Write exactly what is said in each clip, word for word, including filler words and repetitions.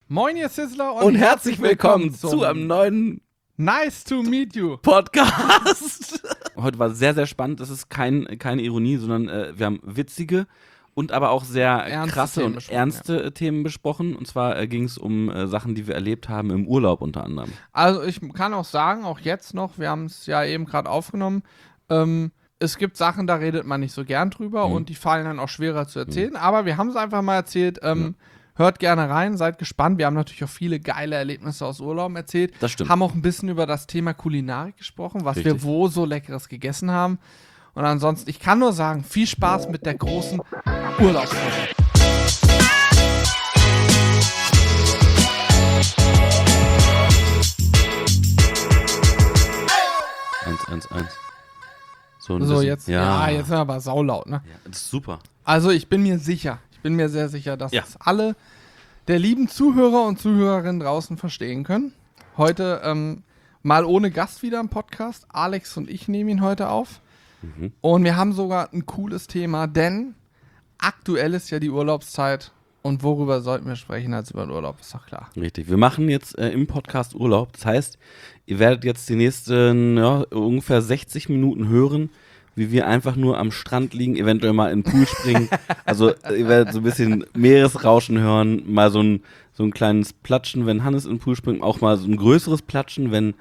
Moin, ihr Sizzler und, und herzlich willkommen zu einem neuen Nice to meet you Podcast. Heute war sehr, sehr spannend. Das ist kein, keine Ironie, sondern äh, wir haben witzige und aber auch sehr ernste krasse Themen und ernste ja. Themen besprochen. Und zwar äh, ging es um äh, Sachen, die wir erlebt haben im Urlaub unter anderem. Also ich kann auch sagen, auch jetzt noch, wir haben es ja eben gerade aufgenommen, ähm, es gibt Sachen, da redet man nicht so gern drüber mhm. und die fallen dann auch schwerer zu erzählen. Mhm. Aber wir haben es einfach mal erzählt. Ähm, ja. Hört gerne rein, seid gespannt. Wir haben natürlich auch viele geile Erlebnisse aus Urlauben erzählt. Das stimmt. Haben auch ein bisschen über das Thema Kulinarik gesprochen, was Richtig. wir wo so Leckeres gegessen haben. Und ansonsten, ich kann nur sagen, viel Spaß mit der großen Urlaubsfolge. Eins, eins, eins. So, so bisschen, jetzt, ja. ja, jetzt sind wir aber saulaut, ne? Ja, das ist super. Also ich bin mir sicher, ich bin mir sehr sicher, dass ja. es alle der lieben Zuhörer und Zuhörerinnen draußen verstehen können. Heute ähm, mal ohne Gast wieder im Podcast. Alex und ich nehmen ihn heute auf. Mhm. Und wir haben sogar ein cooles Thema, denn aktuell ist ja die Urlaubszeit. Und worüber sollten wir sprechen als über den Urlaub, ist doch klar. Richtig, wir machen jetzt äh, im Podcast Urlaub. Das heißt, ihr werdet jetzt die nächsten ja, ungefähr sechzig Minuten hören, wie wir einfach nur am Strand liegen, eventuell mal in den Pool springen. Also ihr werdet so ein bisschen Meeresrauschen hören, mal so ein, so ein kleines Platschen, wenn Hannes in den Pool springt, auch mal so ein größeres Platschen, wenn,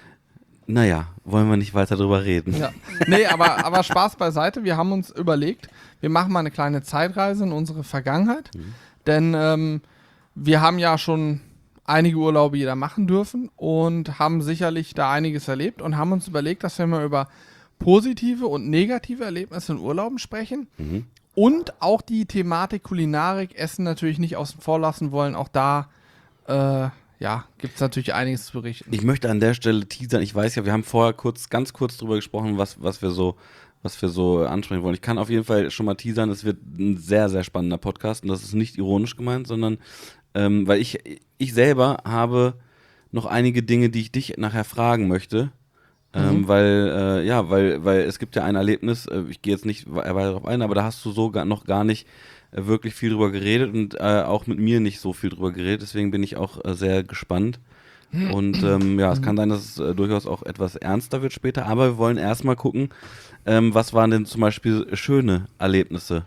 naja, wollen wir nicht weiter drüber reden. Ja. Nee, aber, aber Spaß beiseite, wir haben uns überlegt, wir machen mal eine kleine Zeitreise in unsere Vergangenheit, mhm. denn ähm, wir haben ja schon einige Urlaube jeder machen dürfen und haben sicherlich da einiges erlebt und haben uns überlegt, dass wir mal über positive und negative Erlebnisse in Urlauben sprechen mhm. und auch die Thematik Kulinarik, Essen natürlich nicht außen vor lassen wollen. Auch da äh, ja, gibt es natürlich einiges zu berichten. Ich möchte an der Stelle teasern, ich weiß ja, wir haben vorher kurz, ganz kurz drüber gesprochen, was, was wir so was wir so ansprechen wollen. Ich kann auf jeden Fall schon mal teasern, es wird ein sehr, sehr spannender Podcast und das ist nicht ironisch gemeint, sondern ähm, weil ich, ich selber habe noch einige Dinge, die ich dich nachher fragen möchte. Ähm, mhm. Weil, äh, ja, weil, weil es gibt ja ein Erlebnis, äh, ich gehe jetzt nicht weiter darauf ein, aber da hast du so gar, noch gar nicht äh, wirklich viel drüber geredet und äh, auch mit mir nicht so viel drüber geredet, deswegen bin ich auch äh, sehr gespannt. Und ähm, ja, es kann sein, dass es äh, durchaus auch etwas ernster wird später, aber wir wollen erstmal gucken, ähm, was waren denn zum Beispiel schöne Erlebnisse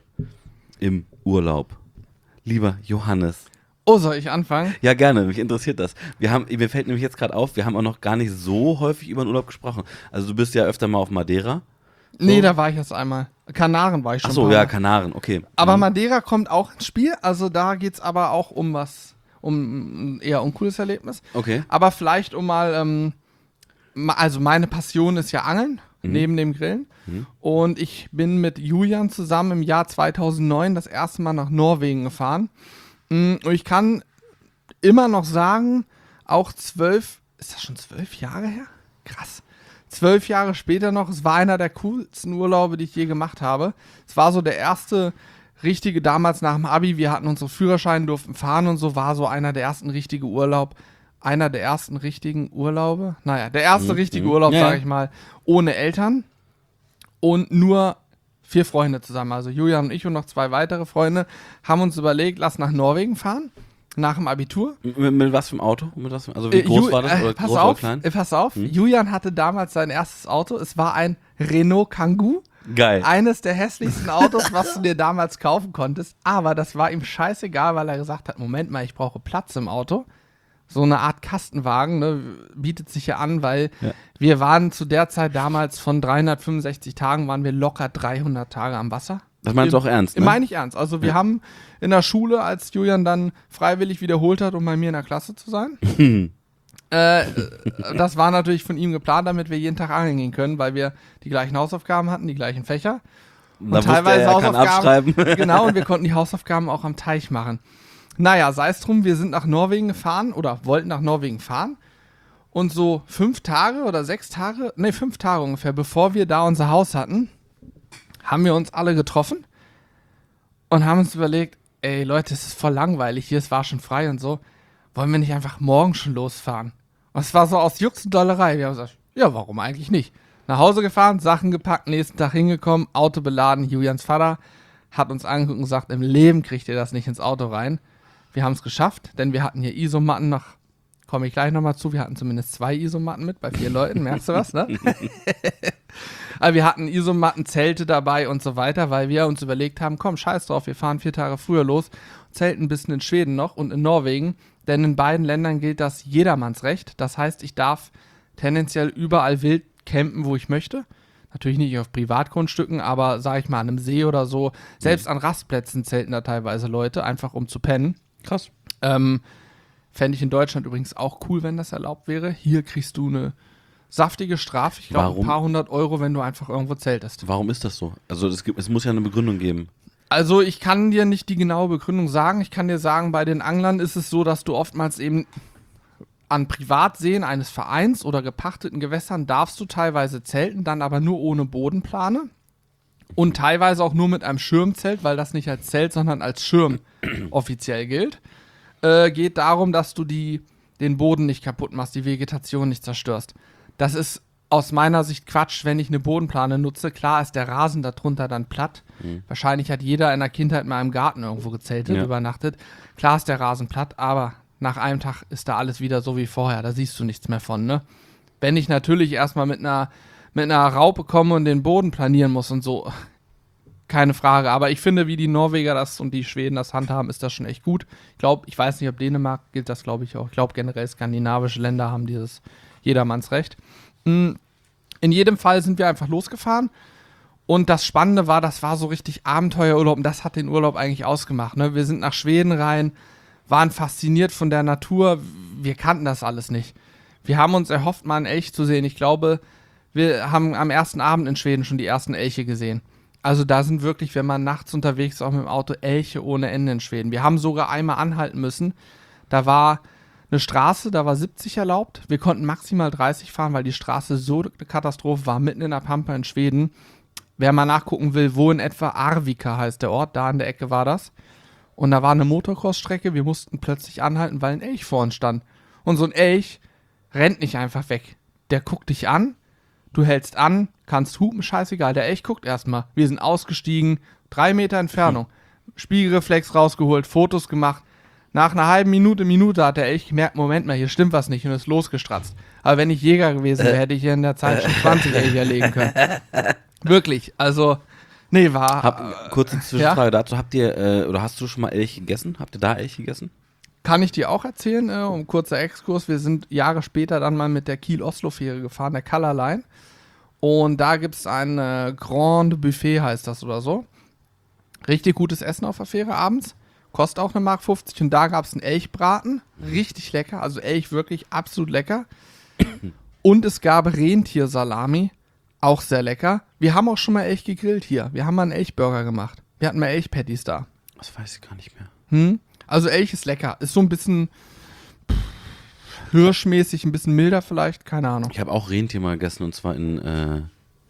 im Urlaub? Lieber Johannes. Oh, soll ich anfangen? Ja, gerne, mich interessiert das. Wir haben, mir fällt nämlich jetzt gerade auf, wir haben auch noch gar nicht so häufig über den Urlaub gesprochen. Also du bist ja öfter mal auf Madeira. So. Nee, da war ich jetzt einmal. Kanaren war ich schon. Ach so, ja, Kanaren, okay. Aber mhm. Madeira kommt auch ins Spiel, also da geht es aber auch um was, um ein eher uncooles Erlebnis. Okay. Aber vielleicht um mal, ähm, also meine Passion ist ja Angeln, mhm. neben dem Grillen. Mhm. Und ich bin mit Julian zusammen im Jahr zweitausendneun das erste Mal nach Norwegen gefahren. Und ich kann immer noch sagen, auch zwölf, ist das schon zwölf Jahre her? Krass. Zwölf Jahre später noch, es war einer der coolsten Urlaube, die ich je gemacht habe. Es war so der erste richtige, damals nach dem Abi, wir hatten unsere Führerscheine, durften fahren und so, war so einer der ersten richtige Urlaub, einer der ersten richtigen Urlaube, naja, der erste mhm. richtige Urlaub, ja. sage ich mal, ohne Eltern und nur vier Freunde zusammen, also Julian und ich und noch zwei weitere Freunde, haben uns überlegt, lass nach Norwegen fahren, nach dem Abitur. Mit, mit was für einem Auto? Mit was für, also wie groß äh, Ju- war das? Oder äh, pass groß auf, oder klein? Äh, pass auf, hm? Julian hatte damals sein erstes Auto, es war ein Renault Kangoo. Geil. Eines der hässlichsten Autos, was du dir damals kaufen konntest, aber das war ihm scheißegal, weil er gesagt hat, Moment mal, ich brauche Platz im Auto. So eine Art Kastenwagen, ne, bietet sich ja an, weil ja. wir waren zu der Zeit damals von dreihundertfünfundsechzig Tagen, waren wir locker dreihundert Tage am Wasser. Das meinst du auch ernst, ne? Meine ich ernst. Also wir ja. haben in der Schule, als Julian dann freiwillig wiederholt hat, um bei mir in der Klasse zu sein, äh, das war natürlich von ihm geplant, damit wir jeden Tag angeln gehen können, weil wir die gleichen Hausaufgaben hatten, die gleichen Fächer. Und da teilweise er, er kann Hausaufgaben. Genau, und wir konnten die Hausaufgaben auch am Teich machen. Naja, sei es drum, wir sind nach Norwegen gefahren oder wollten nach Norwegen fahren. Und so fünf Tage oder sechs Tage, nee, fünf Tage ungefähr, bevor wir da unser Haus hatten, haben wir uns alle getroffen und haben uns überlegt, ey Leute, es ist voll langweilig hier, es war schon frei und so. Wollen wir nicht einfach morgen schon losfahren? Und es war so aus Jux und Dollerei. Wir haben gesagt, ja, warum eigentlich nicht? Nach Hause gefahren, Sachen gepackt, nächsten Tag hingekommen, Auto beladen. Julians Vater hat uns angeguckt und gesagt, im Leben kriegt ihr das nicht ins Auto rein. Wir haben es geschafft, denn wir hatten hier Isomatten nach, komme ich gleich nochmal zu, wir hatten zumindest zwei Isomatten mit, bei vier Leuten, merkst du was, ne? Aber wir hatten Isomatten, Zelte dabei und so weiter, weil wir uns überlegt haben, komm, scheiß drauf, wir fahren vier Tage früher los, zelten ein bisschen in Schweden noch und in Norwegen, denn in beiden Ländern gilt das Jedermannsrecht. Das heißt, ich darf tendenziell überall wild campen, wo ich möchte. Natürlich nicht auf Privatgrundstücken, aber sag ich mal an einem See oder so. Selbst an Rastplätzen zelten da teilweise Leute, einfach um zu pennen. Krass. Ähm, fände ich in Deutschland übrigens auch cool, wenn das erlaubt wäre. Hier kriegst du eine saftige Strafe, ich glaube ein paar hundert Euro, wenn du einfach irgendwo zeltest. Warum ist das so? Also es, gibt, es muss ja eine Begründung geben. Also ich kann dir nicht die genaue Begründung sagen. Ich kann dir sagen, bei den Anglern ist es so, dass du oftmals eben an Privatseen eines Vereins oder gepachteten Gewässern darfst du teilweise zelten, dann aber nur ohne Bodenplane und teilweise auch nur mit einem Schirmzelt, weil das nicht als Zelt, sondern als Schirm offiziell gilt. Äh, geht darum, dass du die, den Boden nicht kaputt machst, die Vegetation nicht zerstörst. Das ist aus meiner Sicht Quatsch, wenn ich eine Bodenplane nutze. Klar ist der Rasen darunter dann platt. Mhm. Wahrscheinlich hat jeder in der Kindheit mal im Garten irgendwo gezeltet, ja. übernachtet. Klar ist der Rasen platt, aber nach einem Tag ist da alles wieder so wie vorher. Da siehst du nichts mehr von, ne? Wenn ich natürlich erstmal mit einer, mit einer Raupe komme und den Boden planieren muss und so, keine Frage. Aber ich finde, wie die Norweger das und die Schweden das handhaben, ist das schon echt gut. Ich glaube, ich weiß nicht, ob Dänemark gilt das, glaube ich auch. Ich glaube, generell skandinavische Länder haben dieses Jedermannsrecht. In jedem Fall sind wir einfach losgefahren. Und das Spannende war, das war so richtig Abenteuerurlaub. Und das hat den Urlaub eigentlich ausgemacht, ne? Wir sind nach Schweden rein, waren fasziniert von der Natur. Wir kannten das alles nicht. Wir haben uns erhofft, mal einen Elch zu sehen. Ich glaube, wir haben am ersten Abend in Schweden schon die ersten Elche gesehen. Also da sind wirklich, wenn man nachts unterwegs ist, auch mit dem Auto, Elche ohne Ende in Schweden. Wir haben sogar einmal anhalten müssen. Da war eine Straße, da war siebzig erlaubt. Wir konnten maximal dreißig fahren, weil die Straße so eine Katastrophe war, mitten in der Pampa in Schweden. Wer mal nachgucken will, wo in etwa Arvika heißt der Ort, da in der Ecke war das. Und da war eine Motocross-Strecke, wir mussten plötzlich anhalten, weil ein Elch vor uns stand. Und so ein Elch rennt nicht einfach weg. Der guckt dich an, du hältst an, kannst hupen, scheißegal. Der Elch guckt erstmal. Wir sind ausgestiegen, drei Meter Entfernung. Spiegelreflex rausgeholt, Fotos gemacht. Nach einer halben Minute, Minute hat der Elch gemerkt, Moment mal, hier stimmt was nicht und ist losgestratzt. Aber wenn ich Jäger gewesen wäre, hätte ich hier in der Zeit schon zwanzig Elche erlegen können. Wirklich, also, nee, war... Hab, kurze Zwischenfrage ja? dazu, habt ihr, äh, oder hast du schon mal Elch gegessen? Habt ihr da Elch gegessen? Kann ich dir auch erzählen, äh, um kurzer Exkurs. Wir sind Jahre später dann mal mit der Kiel-Oslo-Fähre gefahren, der Color Line. Und da gibt es ein äh, Grand Buffet, heißt das oder so. Richtig gutes Essen auf der Fähre abends. Kostet auch eine Mark fünfzig. Und da gab es einen Elchbraten. Richtig lecker. Also Elch wirklich absolut lecker. Und es gab Rentiersalami. Auch sehr lecker. Wir haben auch schon mal Elch gegrillt hier. Wir haben mal einen Elchburger gemacht. Wir hatten mal Elchpatties da. Das weiß ich gar nicht mehr. Hm? Also Elch ist lecker. Ist so ein bisschen pff, hirschmäßig, ein bisschen milder vielleicht. Keine Ahnung. Ich habe auch Rentier mal gegessen und zwar in äh,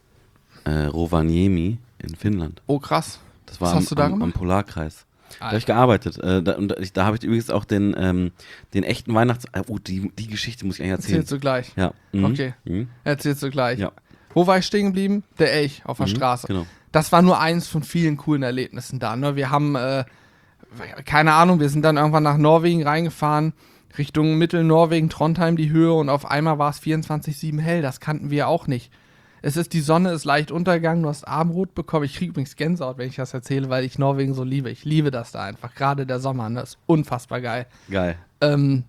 äh, Rovaniemi in Finnland. Oh krass. Das war Was am, hast du da am, gemacht? am Polarkreis. Da habe ich gearbeitet. Äh, da, und ich, da habe ich übrigens auch den, ähm, den echten Weihnachts... Äh, oh, die, die Geschichte muss ich eigentlich erzählen. Erzählst du gleich. Ja. Mhm. Okay. Mhm. Erzählst du gleich. Ja. Wo war ich stehen geblieben? Der Elch auf der Mhm, Straße. genau. Das war nur eins von vielen coolen Erlebnissen da. Ne? Wir haben, äh, keine Ahnung, wir sind dann irgendwann nach Norwegen reingefahren, Richtung Mittelnorwegen, Trondheim die Höhe und auf einmal war es vierundzwanzig sieben hell. Das kannten wir auch nicht. Es ist, die Sonne ist leicht untergegangen, du hast Abendrot bekommen. Ich kriege übrigens Gänsehaut, wenn ich das erzähle, weil ich Norwegen so liebe. Ich liebe das da einfach, gerade der Sommer, ne? Das ist unfassbar geil. Geil. Ähm,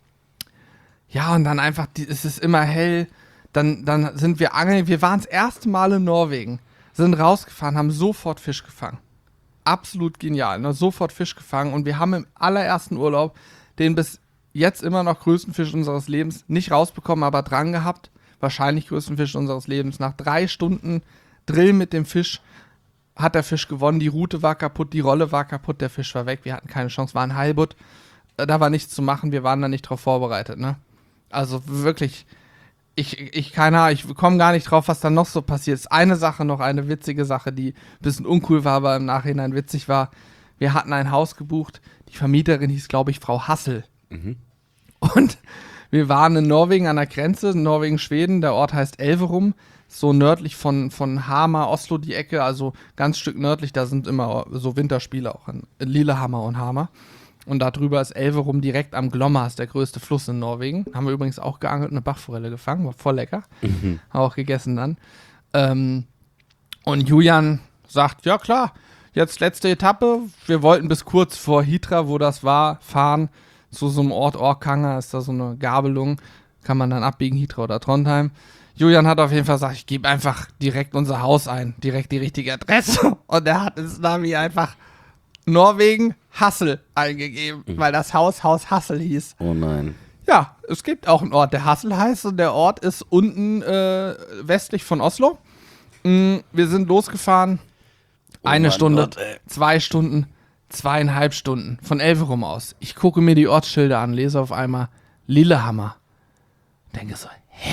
ja, und dann einfach, die, es ist immer hell, dann, dann sind wir angeln. Wir waren das erste Mal in Norwegen, sind rausgefahren, haben sofort Fisch gefangen. Absolut genial, ne? Sofort Fisch gefangen und wir haben im allerersten Urlaub den bis jetzt immer noch größten Fisch unseres Lebens nicht rausbekommen, aber dran gehabt. Wahrscheinlich größten Fisch unseres Lebens. Nach drei Stunden Drill mit dem Fisch hat der Fisch gewonnen. Die Rute war kaputt, die Rolle war kaputt, der Fisch war weg. Wir hatten keine Chance, war ein Heilbutt. Da war nichts zu machen, wir waren da nicht drauf vorbereitet. Ne? Also wirklich, ich, ich keine Ahnung, ich komme gar nicht drauf, was da noch so passiert ist. Eine Sache noch, eine witzige Sache, die ein bisschen uncool war, aber im Nachhinein witzig war. Wir hatten ein Haus gebucht, die Vermieterin hieß, glaube ich, Frau Hassel. Mhm. Und wir waren in Norwegen an der Grenze, Norwegen-Schweden, der Ort heißt Elverum, so nördlich von, von Hamar, Oslo die Ecke, also ganz Stück nördlich, da sind immer so Winterspiele auch in Lillehammer und Hamar. Und darüber ist Elverum direkt am Glomma, ist der größte Fluss in Norwegen. Haben wir übrigens auch geangelt und eine Bachforelle gefangen, war voll lecker. Mhm. Haben auch gegessen dann. Ähm, und Julian sagt, ja klar, jetzt letzte Etappe. Wir wollten bis kurz vor Hitra, wo das war, fahren zu so einem Ort, Orkanger, ist da so eine Gabelung. Kann man dann abbiegen, Hitra oder Trondheim. Julian hat auf jeden Fall gesagt, ich gebe einfach direkt unser Haus ein, direkt die richtige Adresse. Und er hat ins Navi einfach Norwegen Hassel eingegeben, mhm. weil das Haus Haus Hassel hieß. Oh nein. Ja, es gibt auch einen Ort, der Hassel heißt, und der Ort ist unten äh, westlich von Oslo. Mhm, wir sind losgefahren, oh eine Stunde, Gott, zwei Stunden, zweieinhalb Stunden von Elverum aus. Ich gucke mir die Ortsschilder an, lese auf einmal Lillehammer. Denke so, hä?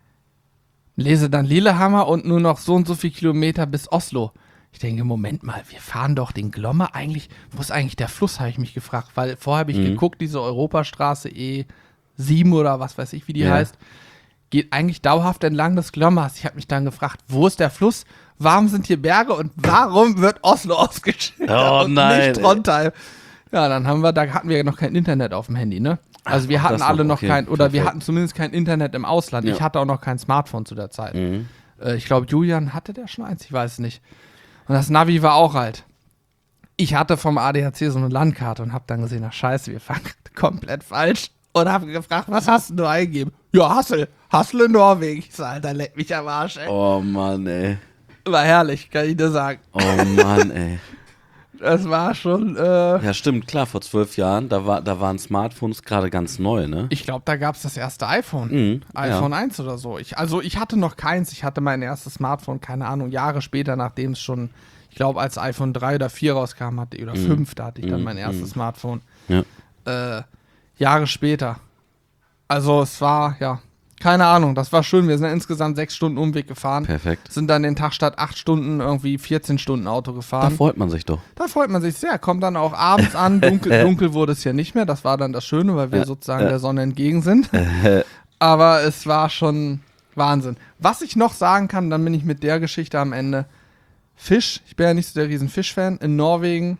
Lese dann Lillehammer und nur noch so und so viel Kilometer bis Oslo. Ich denke, Moment mal, wir fahren doch den Glomma eigentlich, wo ist eigentlich der Fluss, habe ich mich gefragt, weil vorher habe ich mhm. geguckt, diese Europastraße E sieben oder was weiß ich, wie die ja. heißt, geht eigentlich dauerhaft entlang des Glommas. Ich habe mich dann gefragt, wo ist der Fluss, warum sind hier Berge und warum wird Oslo ausgeschildert oh, und nein, nicht Trondheim? Ja, dann haben wir, da hatten wir ja noch kein Internet auf dem Handy, ne? Also wir hatten alle noch okay. kein, oder Perfekt. wir hatten zumindest kein Internet im Ausland. Ja. Ich hatte auch noch kein Smartphone zu der Zeit. Mhm. Äh, ich glaube, Julian hatte der schon eins, ich weiß es nicht. Und das Navi war auch alt. Ich hatte vom A D A C so eine Landkarte und habe dann gesehen, ach scheiße, wir fahren komplett falsch. Und habe gefragt, was hast du eingegeben? Ja, Hassel. Hassel in Norwegen. Ich so, Alter, leck mich am Arsch, ey. Oh Mann, ey. War herrlich, kann ich dir sagen. Oh Mann, ey. Das war schon, äh Ja, stimmt, klar, vor zwölf Jahren, da, war, da waren Smartphones gerade ganz neu, ne? Ich glaube, da gab es das erste iPhone. Mhm, iPhone ja. eins oder so. Ich, also ich hatte noch keins, ich hatte mein erstes Smartphone, keine Ahnung, Jahre später, nachdem es schon, ich glaube, als iPhone drei oder vier rauskam, hatte, oder mhm. fünf, da hatte ich dann mhm. mein erstes Smartphone. Ja. Äh, Jahre später. Also es war, ja, keine Ahnung, das war schön. Wir sind insgesamt sechs Stunden Umweg gefahren. Perfekt. Sind dann den Tag statt acht Stunden irgendwie vierzehn Stunden Auto gefahren. Da freut man sich doch. Da freut man sich sehr. Kommt dann auch abends an. Dunkel, dunkel wurde es ja nicht mehr. Das war dann das Schöne, weil wir sozusagen der Sonne entgegen sind. Aber es war schon Wahnsinn. Was ich noch sagen kann, dann bin ich mit der Geschichte am Ende. Fisch, ich bin ja nicht so der riesen Fischfan. In Norwegen,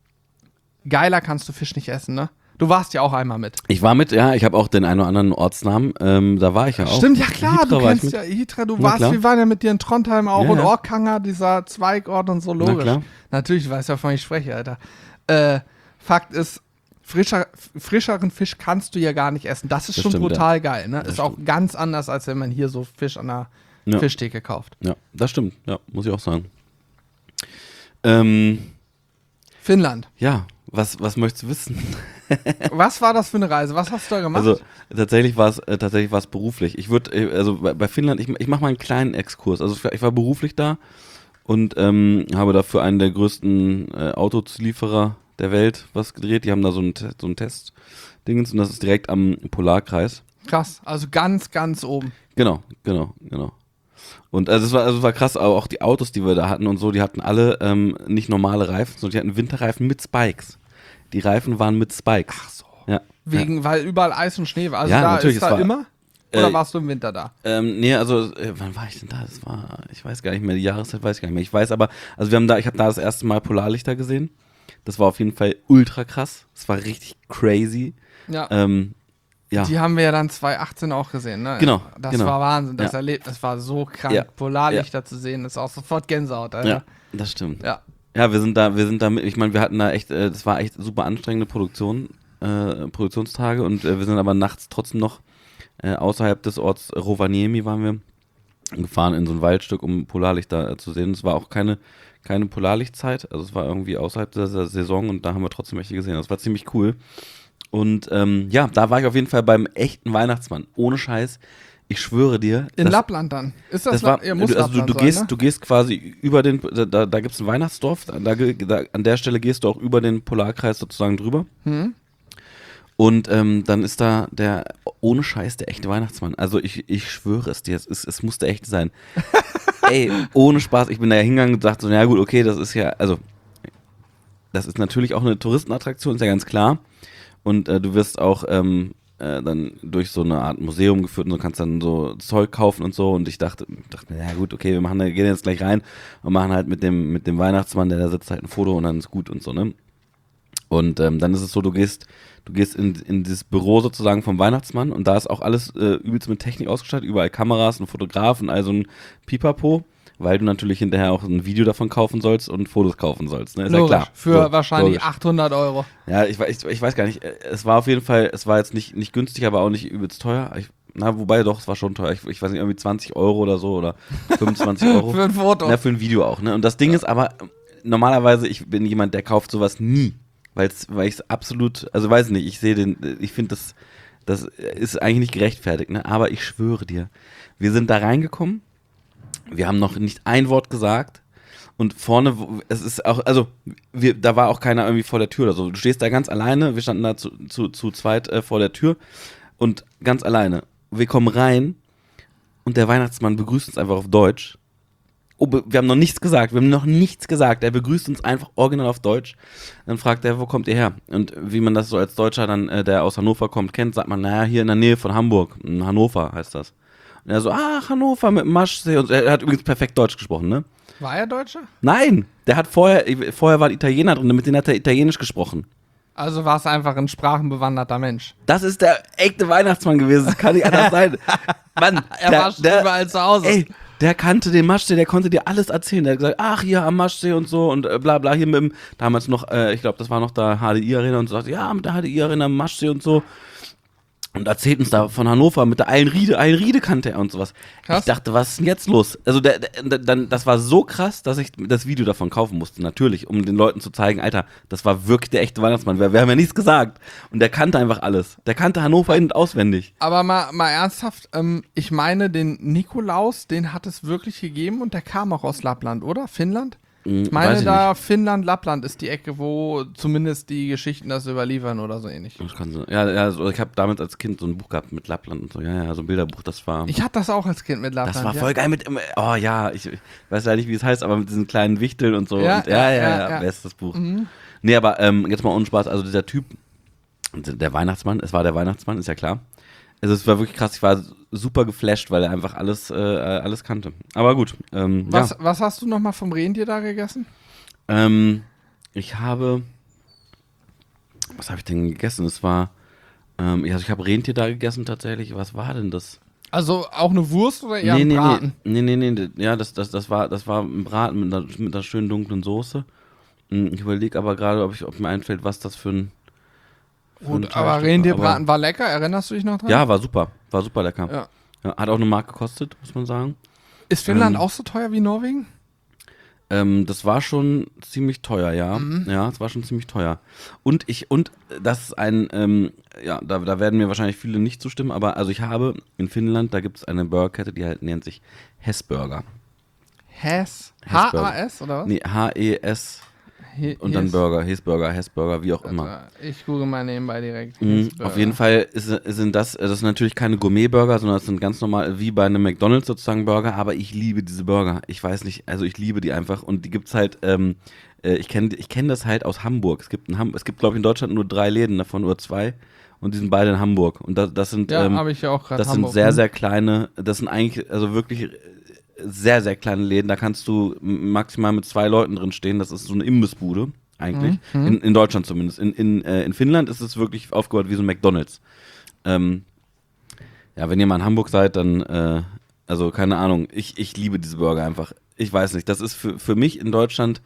geiler kannst du Fisch nicht essen, ne? Du warst ja auch einmal mit. Ich war mit, ja, ich habe auch den einen oder anderen Ortsnamen, ähm, da war ich ja auch. Stimmt, ja klar, Hitra, du kennst ja Hitra, du Na, warst, klar. wir waren ja mit dir in Trondheim auch ja, und ja. Orkanger, dieser Zweigort und so, logisch. Na, klar. Natürlich, du weißt ja, wovon ich spreche, Alter. Äh, Fakt ist, frischer, frischeren Fisch kannst du ja gar nicht essen. Das ist das schon stimmt, brutal ja. geil, ne? Das ist stimmt. auch ganz anders, als wenn man hier so Fisch an der ja. Fischtheke kauft. Ja, das stimmt, ja, muss ich auch sagen. Ähm, Finnland. Ja, was, was möchtest du wissen? Was war das für eine Reise? Was hast du da gemacht? Also tatsächlich war es äh, tatsächlich war es beruflich. Ich würde, also bei, bei Finnland, ich, ich mache mal einen kleinen Exkurs. Also ich war beruflich da und ähm, habe dafür einen der größten äh, Autozulieferer der Welt was gedreht. Die haben da so einen, so einen Test-Dingens und das ist direkt am Polarkreis. Krass, also ganz, ganz oben. Genau, genau, genau. Und also es war, also es war krass, aber auch die Autos, die wir da hatten und so, die hatten alle ähm, nicht normale Reifen, sondern die hatten Winterreifen mit Spikes. Die Reifen waren mit Spikes. Ach so. Ja. Wegen, ja. weil überall Eis und Schnee war. Also ja, da natürlich, ist da war, immer? Oder äh, warst du im Winter da? Ähm, nee, also, äh, wann war ich denn da? Das war, ich weiß gar nicht mehr, die Jahreszeit weiß ich gar nicht mehr. Ich weiß aber, also wir haben da, ich habe da das erste Mal Polarlichter gesehen. Das war auf jeden Fall ultra krass. Das war richtig crazy. Ja. Ähm, ja. Die haben wir ja dann zwanzig achtzehn auch gesehen, ne? Genau. Das genau. war Wahnsinn, das ja. Erlebnis war so krank. Ja. Polarlichter ja. zu sehen, ist auch sofort Gänsehaut, Alter. Ja, das stimmt. Ja. Ja, wir sind da, wir sind da mit, ich meine, wir hatten da echt, äh, das war echt super anstrengende Produktion, äh, Produktionstage und äh, wir sind aber nachts trotzdem noch äh, außerhalb des Orts Rovaniemi waren wir gefahren in so ein Waldstück, um Polarlichter äh, zu sehen. Es war auch keine, keine Polarlichtzeit, also es war irgendwie außerhalb der Saison und da haben wir trotzdem welche gesehen. Das war ziemlich cool. Und ähm, ja, da war ich auf jeden Fall beim echten Weihnachtsmann. Ohne Scheiß. Ich schwöre dir. In das, Lappland dann. Ist das, das war, ja, muss du, also du, du sein, gehst, ne? du gehst quasi über den, da, da gibt es ein Weihnachtsdorf, da, da, an der Stelle gehst du auch über den Polarkreis sozusagen drüber. Hm. Und ähm, dann ist da der, ohne Scheiß, der echte Weihnachtsmann. Also ich, ich schwöre es dir, es, ist, es musste echt sein. Ey, ohne Spaß, ich bin da ja hingegangen und dachte so, na gut, okay, das ist ja, also das ist natürlich auch eine Touristenattraktion, ist ja ganz klar. Und äh, du wirst auch ähm, äh, dann durch so eine Art Museum geführt und du kannst dann so Zeug kaufen und so. Und ich dachte, dachte mir, ja gut, okay, wir machen, gehen jetzt gleich rein und machen halt mit dem, mit dem Weihnachtsmann, der da sitzt, halt ein Foto und dann ist gut und so, ne? Und ähm, dann ist es so, du gehst, du gehst in, in dieses Büro sozusagen vom Weihnachtsmann und da ist auch alles äh, übelst mit Technik ausgestattet, überall Kameras und Fotografen, also ein Pipapo, weil du natürlich hinterher auch ein Video davon kaufen sollst und Fotos kaufen sollst. Ne? Ist Logisch, ja klar. für so, wahrscheinlich logisch. achthundert Euro. Ja, ich, ich, ich weiß gar nicht, es war auf jeden Fall, es war jetzt nicht, nicht günstig, aber auch nicht übelst teuer. Ich, na, wobei doch, es war schon teuer. Ich, ich weiß nicht, irgendwie zwanzig Euro oder so oder fünfundzwanzig Euro. Für ein Foto. Na, für ein Video auch, ne? Und das Ding ja. ist aber, normalerweise, ich bin jemand, der kauft sowas nie. Weil's, weil ich es absolut, also weiß nicht, ich sehe den, ich finde das, das ist eigentlich nicht gerechtfertigt, ne? Aber ich schwöre dir, wir sind da reingekommen, wir haben noch nicht ein Wort gesagt und vorne, es ist auch, also wir, da war auch keiner irgendwie vor der Tür oder so. Du stehst da ganz alleine, wir standen da zu, zu, zu zweit äh, vor der Tür und ganz alleine. Wir kommen rein und der Weihnachtsmann begrüßt uns einfach auf Deutsch. Oh, wir haben noch nichts gesagt, wir haben noch nichts gesagt. Er begrüßt uns einfach original auf Deutsch. Dann fragt er, wo kommt ihr her? Und wie man das so als Deutscher dann, äh, der aus Hannover kommt, kennt, sagt man, naja, hier in der Nähe von Hamburg. In Hannover heißt das. Und er so, ach, Hannover mit dem Maschsee. Und er hat übrigens perfekt Deutsch gesprochen, ne? War er Deutscher? Nein, der hat vorher, vorher war ein Italiener drin, mit dem hat er Italienisch gesprochen. Also war es einfach ein sprachenbewanderter Mensch. Das ist der echte Weihnachtsmann gewesen, das kann nicht anders sein. Mann, er der, war schon der, überall zu Hause. Ey, der kannte den Maschsee, der konnte dir alles erzählen. Der hat gesagt, ach, hier am Maschsee und so und äh, bla bla, hier mit dem, damals noch, äh, ich glaube, das war noch der H D I-Arena und so, sagte, ja, mit der H D I-Arena am Maschsee und so. Und erzählt uns da von Hannover mit der Eilenriede, Eilenriede kannte er und sowas. Krass. Ich dachte, was ist denn jetzt los? Also der, der, der, das war so krass, dass ich das Video davon kaufen musste, natürlich, um den Leuten zu zeigen, Alter, das war wirklich der echte Weihnachtsmann. Wir, wir haben ja nichts gesagt. Und der kannte einfach alles. Der kannte Hannover in- und auswendig. Aber mal, mal ernsthaft, ähm, ich meine, den Nikolaus, den hat es wirklich gegeben und der kam auch aus Lappland, oder? Finnland? Ich meine, ich da nicht. Finnland, Lappland ist die Ecke, wo zumindest die Geschichten das überliefern oder so ähnlich. Das kann so. Ja, ja so, ich habe damals als Kind so ein Buch gehabt mit Lappland und so. Ja, ja, so ein Bilderbuch, das war. Ich hatte das auch als Kind mit Lappland. Das war ja. voll geil mit. Oh ja, ich, ich weiß ja nicht, wie es heißt, aber mit diesen kleinen Wichteln und so. Ja, und, ja, ja, ja, ja, ja, bestes Buch. Mhm. Nee, aber ähm, jetzt mal ohne Spaß. Also dieser Typ, der Weihnachtsmann, es war der Weihnachtsmann, ist ja klar. Also es war wirklich krass, ich war super geflasht, weil er einfach alles, äh, alles kannte. Aber gut. Ähm, was, ja. was hast du nochmal vom Rentier da gegessen? Ähm, ich habe, was habe ich denn gegessen? Es war, ähm, also ich habe Rentier da gegessen tatsächlich. Was war denn das? Also auch eine Wurst oder eher nee, ein nee, Braten? Nee, nee, nee, nee, ja, das, das, das, war, das war ein Braten mit einer, mit einer schönen dunklen Soße. Ich überlege aber gerade, ob, ich, ob mir einfällt, was das für ein, für Gut, ein aber Rentierbraten war lecker, erinnerst du dich noch dran? Ja, war super, war super lecker. Ja. Ja, hat auch eine Mark gekostet, muss man sagen. Ist Finnland ähm, auch so teuer wie Norwegen? Ähm, das war schon ziemlich teuer, ja. Mhm. Ja, es war schon ziemlich teuer. Und ich, und das ist ein, ähm, ja, da, da werden mir wahrscheinlich viele nicht zustimmen, aber also ich habe in Finnland, da gibt es eine Burgerkette, die halt nennt sich Hess-Burger. Hess? Hess H A S oder was? Nee, H E S He- und dann Hess. Burger, Hess-Burger, Hess-Burger, wie auch immer. Also, ich google mal nebenbei direkt. Mhm, Hess-Burger. auf jeden Fall ist, sind das, das sind natürlich keine Gourmet-Burger, sondern das sind ganz normal, wie bei einem McDonald's sozusagen Burger, aber ich liebe diese Burger. Ich weiß nicht, also ich liebe die einfach und die gibt's halt, ähm, äh, ich kenne ich kenn das halt aus Hamburg. Es gibt, in Ham- es gibt glaube ich in Deutschland nur drei Läden davon, nur zwei und die sind beide in Hamburg und das, das sind, Ja, ähm, habe ich ja auch gerade. das sind sehr, sehr kleine, das sind eigentlich, also wirklich sehr, sehr kleine Läden, da kannst du maximal mit zwei Leuten drin stehen, das ist so eine Imbissbude. Eigentlich. Mhm. In, in Deutschland zumindest. In, in, äh, in Finnland ist es wirklich aufgebaut wie so ein McDonalds. Ähm, ja, wenn ihr mal in Hamburg seid, dann, äh, also keine Ahnung, ich, ich liebe diese Burger einfach. Ich weiß nicht, das ist für, für mich in Deutschland,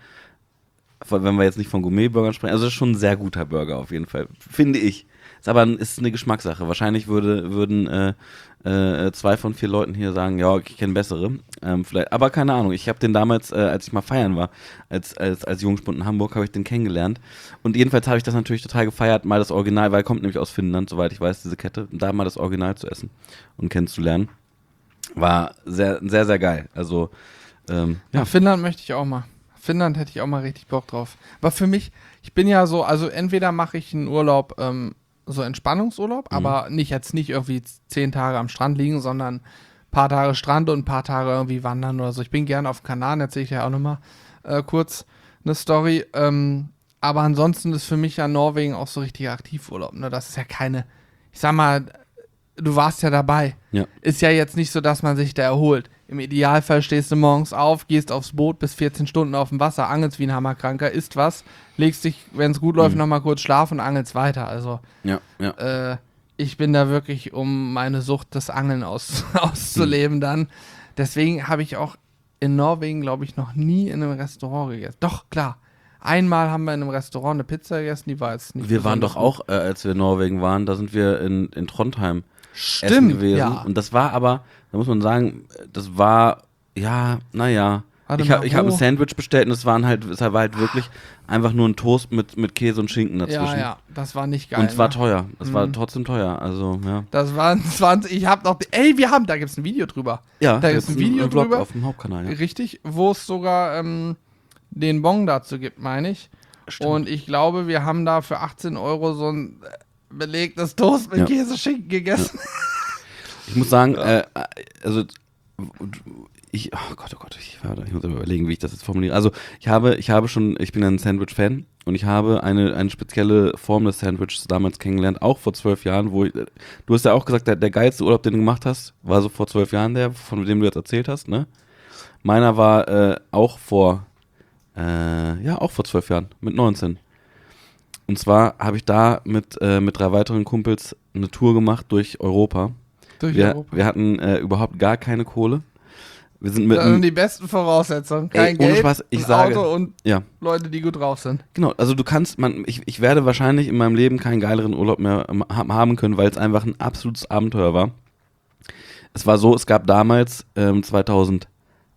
wenn wir jetzt nicht von Gourmet-Burgern sprechen, also das ist schon ein sehr guter Burger auf jeden Fall, finde ich. Ist aber ist eine Geschmackssache. Wahrscheinlich würde, würden äh, äh, zwei von vier Leuten hier sagen, ja, ich kenne bessere. Ähm, vielleicht, aber keine Ahnung. Ich habe den damals, äh, als ich mal feiern war, als, als, als Jungspund in Hamburg, habe ich den kennengelernt. Und jedenfalls habe ich das natürlich total gefeiert, mal das Original, weil er kommt nämlich aus Finnland, soweit ich weiß, diese Kette, da mal das Original zu essen und kennenzulernen. War sehr, sehr, sehr geil. Also, ähm, Ja, ja. Finnland möchte ich auch mal. Finnland hätte ich auch mal richtig Bock drauf. Aber für mich, ich bin ja so, also entweder mache ich einen Urlaub, ähm, so Entspannungsurlaub, Mhm. aber nicht jetzt nicht irgendwie zehn Tage am Strand liegen, sondern ein paar Tage Strand und ein paar Tage irgendwie wandern oder so. Ich bin gerne auf Kanaren, erzähle ich ja auch nochmal äh, kurz eine Story. Ähm, aber ansonsten ist für mich ja Norwegen auch so richtig Aktivurlaub. Ne? Das ist ja keine, ich sag mal, du warst ja dabei. Ja. Ist ja jetzt nicht so, dass man sich da erholt. Im Idealfall stehst du morgens auf, gehst aufs Boot, bist vierzehn Stunden auf dem Wasser, angelst wie ein Hammerkranker, isst was, legst dich, wenn es gut läuft, Mhm. nochmal kurz schlafen und angelst weiter. Also Ja, ja. äh, ich bin da wirklich, um meine Sucht des Angeln aus, auszuleben Mhm. dann. Deswegen habe ich auch in Norwegen, glaube ich, noch nie in einem Restaurant gegessen. Doch, klar. Einmal haben wir in einem Restaurant eine Pizza gegessen, die war jetzt nicht Wir waren besonders doch auch, äh, als wir in Norwegen waren, da sind wir in, in Trondheim essen Stimmt, gewesen. ja. Und das war aber, da muss man sagen, das war, ja, naja. Warte Ich mal, habe ich hab wo? ein Sandwich bestellt und es waren halt, es war halt wirklich einfach nur ein Toast mit, mit Käse und Schinken dazwischen. Ja, ja, das war nicht geil. Und es war ne? teuer. Es war Mhm. trotzdem teuer. Also, ja. Das waren zwanzig, ich hab noch, ey, wir haben, da gibt's ein Video drüber. Ja, Da gibt's ein Video Vlog drüber. auf dem Hauptkanal, ja. Richtig, wo es sogar ähm, den Bon dazu gibt, meine ich. Stimmt. Und ich glaube, wir haben da für achtzehn Euro so ein äh, belegtes Toast mit Ja. Käseschinken gegessen. Ich muss sagen, äh, also ich, oh Gott, oh Gott, ich, warte, ich muss überlegen, wie ich das jetzt formuliere. Also ich habe, ich habe schon, ich bin ein Sandwich-Fan und ich habe eine, eine spezielle Form des Sandwiches damals kennengelernt, auch vor zwölf Jahren, wo ich, du hast ja auch gesagt, der, der geilste Urlaub, den du gemacht hast, war so vor zwölf Jahren der, von dem du jetzt erzählt hast, ne? Meiner war äh, auch vor, äh, ja, auch vor zwölf Jahren, mit neunzehn. Und zwar habe ich da mit, äh, mit drei weiteren Kumpels eine Tour gemacht durch Europa. Durch Wir, Europa. wir hatten äh, überhaupt gar keine Kohle. Wir sind mit Das sind einem, die besten Voraussetzungen. Kein Ey, ohne Geld, Spaß, ich ein sage- Auto und ja, Leute, die gut drauf sind. genau. Also du kannst, man, ich, ich werde wahrscheinlich in meinem Leben keinen geileren Urlaub mehr ähm, ha- haben können, weil es einfach ein absolutes Abenteuer war. Es war so, es gab damals, ähm, zweitausendacht,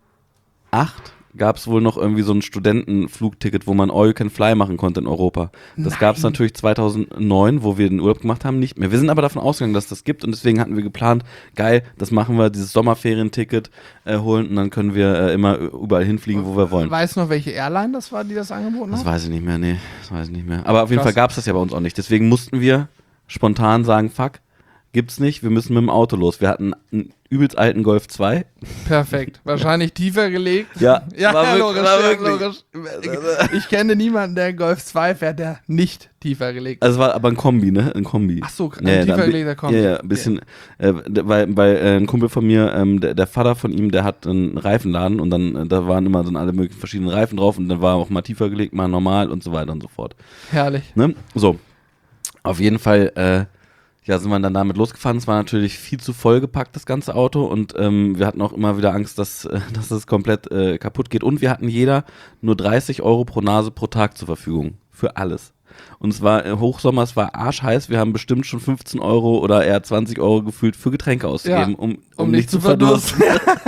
gab es wohl noch irgendwie so ein Studentenflugticket, wo man All You Can Fly machen konnte in Europa. Das Nein. gab es natürlich zweitausendneun, wo wir den Urlaub gemacht haben, nicht mehr. Wir sind aber davon ausgegangen, dass das gibt und deswegen hatten wir geplant, geil, das machen wir, dieses Sommerferienticket äh, holen und dann können wir äh, immer überall hinfliegen, wo wir wollen. Weißt du noch, welche Airline das war, die das angeboten Das hat? weiß ich nicht mehr, nee, das weiß ich nicht mehr. Aber auf jeden Krass. Fall gab es das ja bei uns auch nicht. Deswegen mussten wir spontan sagen, fuck, gibt's nicht, wir müssen mit dem Auto los. Wir hatten einen übelst alten Golf zwei. Perfekt. Wahrscheinlich tiefer gelegt. Ja, ja, war ja wirk- logisch, war ja, wirklich. logisch. Ich, ich kenne niemanden, der einen Golf zwei fährt, der nicht tiefer gelegt ist. Also es war aber ein Kombi, ne? Ein Kombi. Ach so, ein Ja, ja, tiefer da ein bi- gelegter Kombi. Ja, ja, ein bisschen, äh, d- weil, weil äh, ein Kumpel von mir, ähm, der, der Vater von ihm, der hat einen Reifenladen und dann, äh, da waren immer so alle möglichen verschiedenen Reifen drauf und dann war auch mal tiefer gelegt, mal normal und so weiter und so fort. Herrlich. Ne? So, auf jeden Fall, äh, ja, sind wir dann damit losgefahren. Es war natürlich viel zu vollgepackt, das ganze Auto. Und ähm, wir hatten auch immer wieder Angst, dass, äh, dass es komplett äh, kaputt geht. Und wir hatten jeder nur dreißig Euro pro Nase pro Tag zur Verfügung. Für alles. Und es war äh, Hochsommer, es war arschheiß. Wir haben bestimmt schon fünfzehn Euro oder eher zwanzig Euro gefühlt für Getränke ausgegeben, Ja, um, um, um nicht nicht zu zu verdursten.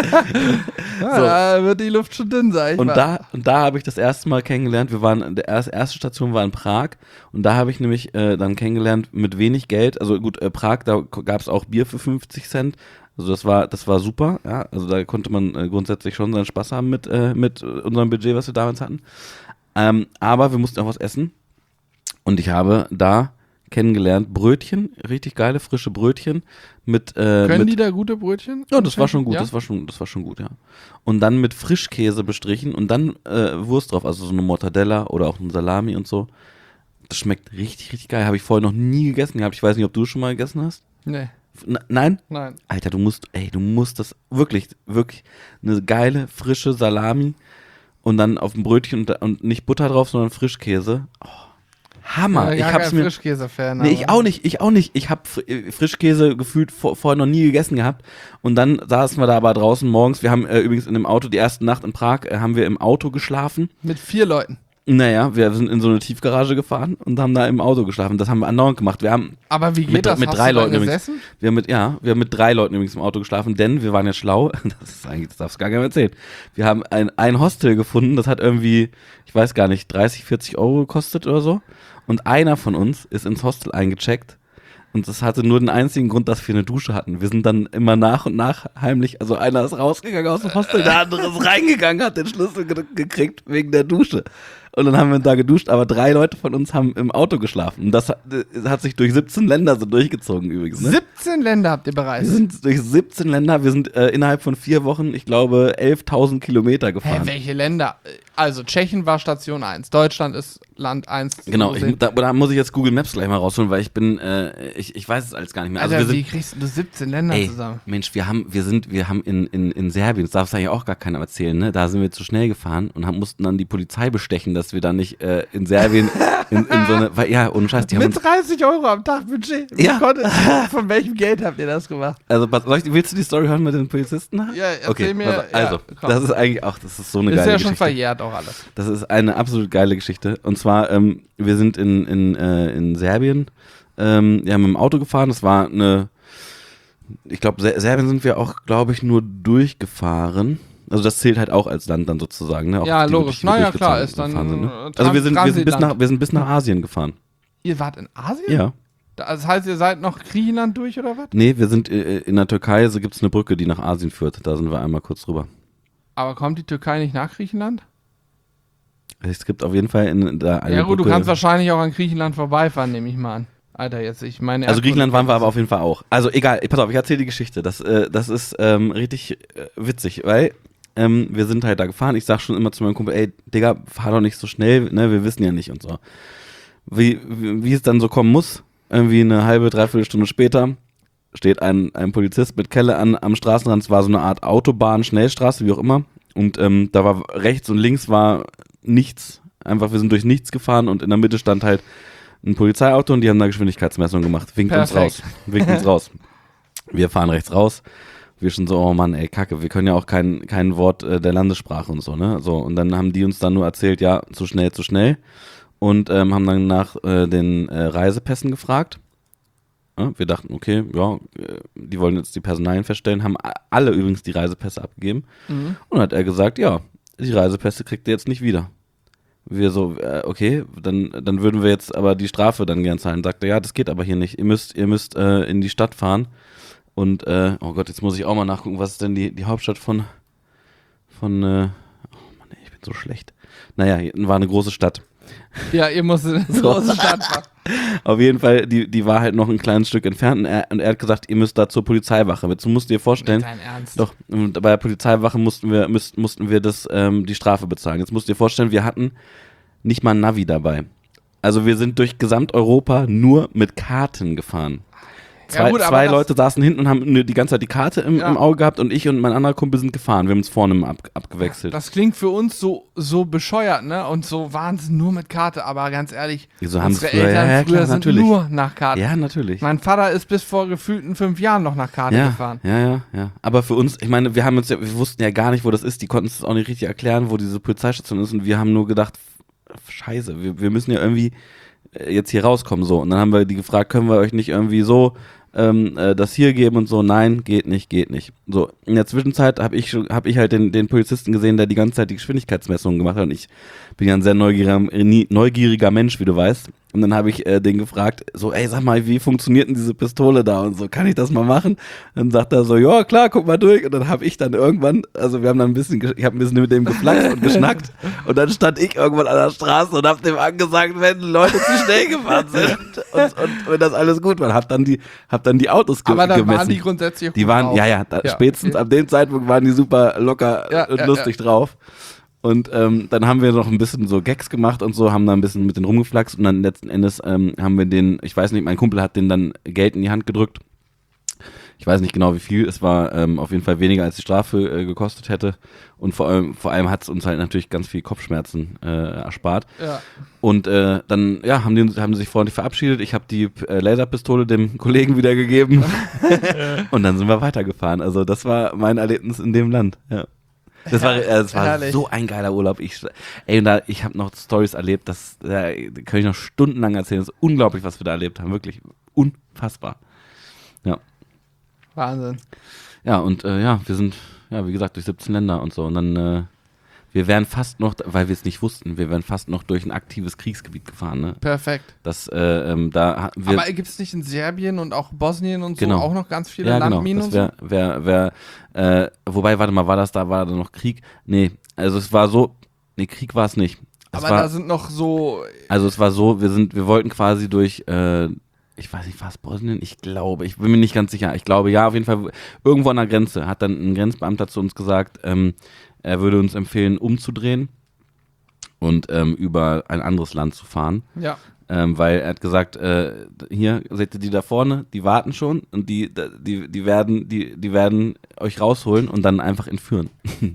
Ja, So. da wird die Luft schon dünn, sag ich Und mal. da, und da habe ich das erste Mal kennengelernt, wir waren, der erste, erste Station war in Prag und da habe ich nämlich äh, dann kennengelernt mit wenig Geld, also gut, äh, Prag, da gab es auch Bier für fünfzig Cent, also das war, das war super, ja, also da konnte man äh, grundsätzlich schon seinen Spaß haben mit, äh, mit unserem Budget, was wir damals hatten, ähm, aber wir mussten auch was essen und ich habe da kennengelernt Brötchen, richtig geile frische Brötchen mit, äh, Können mit die da gute Brötchen? ja, das war schon gut, Ja? das war schon, das war schon gut, ja. Und dann mit Frischkäse bestrichen und dann äh, Wurst drauf, also so eine Mortadella oder auch ein Salami und so. Das schmeckt richtig, richtig geil. Habe ich vorher noch nie gegessen gehabt. Ich weiß nicht, ob du schon mal gegessen hast. Nee, N nein? nein. Alter, du musst, ey, du musst das wirklich, wirklich eine geile, frische Salami und dann auf dem Brötchen und, und nicht Butter drauf, sondern Frischkäse. Oh, Hammer. Ja, ich gar hab's kein mir Frischkäse-Fan. Nee, ich aber- auch nicht, ich auch nicht. Ich habe Frischkäse gefühlt vor, vorher noch nie gegessen gehabt. Und dann saßen wir da aber draußen morgens. Wir haben äh, übrigens in dem Auto, die erste Nacht in Prag, äh, haben wir im Auto geschlafen. Mit vier Leuten. Naja, wir sind in so eine Tiefgarage gefahren und haben da im Auto geschlafen. Das haben wir andauernd gemacht. Wir haben, Aber wie geht Mit- das? mit Hast drei du dann Leuten übrigens. gesessen? wir haben mit, ja, wir haben mit drei Leuten übrigens im Auto geschlafen, denn wir waren ja schlau. Das ist eigentlich, das darfst du gar nicht mehr erzählen. Wir haben ein, ein Hostel gefunden, das hat irgendwie, ich weiß gar nicht, dreißig, vierzig Euro gekostet oder so. Und einer von uns ist ins Hostel eingecheckt. Und das hatte nur den einzigen Grund, dass wir eine Dusche hatten. Wir sind dann immer nach und nach heimlich, also einer ist rausgegangen aus dem Hostel, der andere ist reingegangen, hat den Schlüssel ge gekriegt wegen der Dusche. Und dann haben wir da geduscht, aber drei Leute von uns haben im Auto geschlafen. Und das hat, das hat sich durch siebzehn Länder so durchgezogen übrigens. Ne? siebzehn Länder habt ihr bereist? Wir sind durch siebzehn Länder, wir sind äh, innerhalb von vier Wochen, ich glaube, elftausend Kilometer gefahren. Hä, welche Länder? Also Tschechien war Station eins, Deutschland ist Land eins. Genau, ich, da, da muss ich jetzt Google Maps gleich mal rausholen, weil ich bin, äh, ich, ich weiß es alles gar nicht mehr. Also Alter, wir sind, wie kriegst du siebzehn Länder ey, zusammen? Mensch, wir haben, wir sind, wir haben in, in, in Serbien, das darf es eigentlich auch gar keiner erzählen, ne? Da sind wir zu schnell gefahren und haben, mussten dann die Polizei bestechen, dass wir da nicht äh, in Serbien in, in so eine, weil, ja, ohne Scheiß, die haben Mit uns, dreißig Euro am Tag Budget. Wie Ja. konnte, von welchem Geld habt ihr das gemacht? also was, soll ich, willst du die Story hören mit den Polizisten? Ja, erzähl okay, mir. pass- also, ja, komm. das ist eigentlich auch, das ist so eine ist geile ja schon Geschichte. verjährt auch alles. Das ist eine absolut geile Geschichte. Und zwar, ähm, wir sind in, in, äh, in Serbien, ähm, wir haben mit dem Auto gefahren, das war eine, ich glaube, Ser- Serbien sind wir auch, glaube ich, nur durchgefahren. Also das zählt halt auch als Land dann sozusagen. Ne? Auch Ja, die, logisch. die wir Naja, klar, durchgezogen- ist dann, gefahren sind, ne? äh, Also wir sind, wir, sind bis Transitland. nach, wir sind bis nach Asien gefahren. Ihr wart in Asien? Ja. Das heißt, ihr seid noch Griechenland durch oder was? Nee, wir sind äh, in der Türkei, so gibt es eine Brücke, die nach Asien führt. Da sind wir einmal kurz drüber. Aber kommt die Türkei nicht nach Griechenland? Es gibt auf jeden Fall in, da eine Ja gut, Brücke. du kannst wahrscheinlich auch an Griechenland vorbeifahren, nehme ich mal an. Alter, jetzt, ich meine... Also Griechenland waren wir aber auf jeden Fall auch. Also egal, pass auf, ich erzähle die Geschichte. Das, äh, das ist ähm, richtig äh, witzig, weil ähm, wir sind halt da gefahren. Ich sag schon immer zu meinem Kumpel, ey, Digga, fahr doch nicht so schnell, ne, wir wissen ja nicht und so. Wie, wie, wie es dann so kommen muss, irgendwie eine halbe, dreiviertel Stunde später steht ein, ein Polizist mit Kelle an, am Straßenrand. Es war so eine Art Autobahn, Schnellstraße, wie auch immer. Und ähm, da war rechts und links war nichts. Einfach, wir sind durch nichts gefahren und in der Mitte stand halt ein Polizeiauto und die haben da Geschwindigkeitsmessung gemacht. Winkt uns Perfekt. raus. Winkt uns raus. Wir fahren rechts raus. Wir schon so, oh Mann, ey, Kacke, wir können ja auch kein, kein Wort äh, der Landessprache und so, ne? So, und dann haben die uns dann nur erzählt, ja, zu schnell, zu schnell. Und ähm, haben dann nach äh, den äh, Reisepässen gefragt. Ja, wir dachten, okay, ja, äh, die wollen jetzt die Personalien feststellen, haben a- alle übrigens die Reisepässe abgegeben. Mhm. Und dann hat er gesagt, ja, die Reisepässe kriegt ihr jetzt nicht wieder. Wir so, äh, okay, dann, dann würden wir jetzt aber die Strafe dann gern zahlen. Sagt er, ja, das geht aber hier nicht. Ihr müsst, ihr müsst äh, in die Stadt fahren. Und, äh, oh Gott, jetzt muss ich auch mal nachgucken, was ist denn die, die Hauptstadt von, von, äh, oh Mann, ey, ich bin so schlecht. Naja, hier war eine große Stadt. Ja, ihr musstet in eine So. große Stadt fahren. Auf jeden Fall, die, die war halt noch ein kleines Stück entfernt und er, und er hat gesagt, ihr müsst da zur Polizeiwache. Jetzt musst du dir vorstellen, Dein Ernst? doch, und bei der Polizeiwache mussten wir, müssten, mussten wir das, ähm, die Strafe bezahlen. Jetzt musst du dir vorstellen, wir hatten nicht mal ein Navi dabei. Also wir sind durch Gesamteuropa nur mit Karten gefahren. Zwei, gut, aber zwei das- Leute saßen hinten und haben nur die ganze Zeit die Karte im, Ja. im Auge gehabt und ich und mein anderer Kumpel sind gefahren. Wir haben uns vorne ab, abgewechselt. Das klingt für uns so, so bescheuert, ne? Und so Wahnsinn, nur mit Karte. Aber ganz ehrlich, So haben unsere es früher- Eltern ja, ja, früher klar, sind natürlich. nur nach Karte. Ja, natürlich. Mein Vater ist bis vor gefühlten fünf Jahren noch nach Karte Ja, gefahren. ja, ja, ja. Aber für uns, ich meine, wir haben uns ja, wir wussten ja gar nicht, wo das ist. Die konnten es auch nicht richtig erklären, wo diese Polizeistation ist. Und wir haben nur gedacht, f- scheiße, wir, wir müssen ja irgendwie äh, jetzt hier rauskommen. So. Und dann haben wir die gefragt, können wir euch nicht irgendwie so ähm, äh, das hier geben und so? Nein, geht nicht, geht nicht. So, in der Zwischenzeit habe ich, schon- hab ich halt den, den Polizisten gesehen, der die ganze Zeit die Geschwindigkeitsmessungen gemacht hat. Und ich bin ja ein sehr neugieriger, nie- neugieriger Mensch, wie du weißt. Und dann habe ich äh, den gefragt, so, ey, sag mal, wie funktioniert denn diese Pistole da und so, kann ich das mal machen? Dann sagt er so, ja, klar, guck mal durch. Und dann habe ich dann irgendwann, also wir haben dann ein bisschen, ge- ich habe ein bisschen mit dem geflaxt und geschnackt. Und dann stand ich irgendwann an der Straße und habe dem angesagt, wenn Leute zu schnell gefahren sind und, und wenn das alles gut war. Hab dann die, hab dann die Autos ge Aber dann gemessen. waren die grundsätzlich auch Die gut waren, drauf. ja, ja, da, Ja, spätestens okay. ab dem Zeitpunkt waren die super locker Ja, und ja, lustig drauf. Und ähm, dann haben wir noch ein bisschen so Gags gemacht und so, haben da ein bisschen mit denen rumgeflaxt und dann letzten Endes ähm, haben wir den, ich weiß nicht, mein Kumpel hat den dann Geld in die Hand gedrückt. Ich weiß nicht genau wie viel, es war ähm, auf jeden Fall weniger als die Strafe äh, gekostet hätte und vor allem, vor allem hat es uns halt natürlich ganz viel Kopfschmerzen äh, erspart. Ja. Und äh, dann, ja, haben die, uns- haben sie sich freundlich verabschiedet. Ich habe die äh, Laserpistole dem Kollegen wiedergegeben und dann sind wir weitergefahren. Also das war mein Erlebnis in dem Land, ja. Das war, äh, das war Herrlich. so ein geiler Urlaub. Ich, ey, und da, ich habe noch Stories erlebt, das äh, kann ich noch stundenlang erzählen. Das ist unglaublich, was wir da erlebt haben. Wirklich unfassbar. Ja. Wahnsinn. Ja, und äh, ja, wir sind, ja, wie gesagt, durch siebzehn Länder und so. Und dann, äh, wir wären fast noch, weil wir es nicht wussten, wir wären fast noch durch ein aktives Kriegsgebiet gefahren. Ne? Perfekt. Das, äh, ähm, da ha- wir, Aber gibt es nicht in Serbien und auch Bosnien und so Genau. auch noch ganz viele ja, genau, Landminen das und wäre, wär, wär, äh, wobei, warte mal, war das da, war da noch Krieg? Nee, also es war so, nee, Krieg war es nicht. Aber war, da sind noch so... Also es war so, wir sind, wir wollten quasi durch, äh, ich weiß nicht, war es Bosnien? Ich glaube, ich bin mir nicht ganz sicher. Ich glaube, ja, auf jeden Fall irgendwo an der Grenze hat dann ein Grenzbeamter zu uns gesagt, ähm, er würde uns empfehlen, umzudrehen und ähm, über ein anderes Land zu fahren. Ja. Ähm, weil er hat gesagt, äh, hier, seht ihr die da vorne, die warten schon und die, die, die, werden, die, die werden euch rausholen und dann einfach entführen.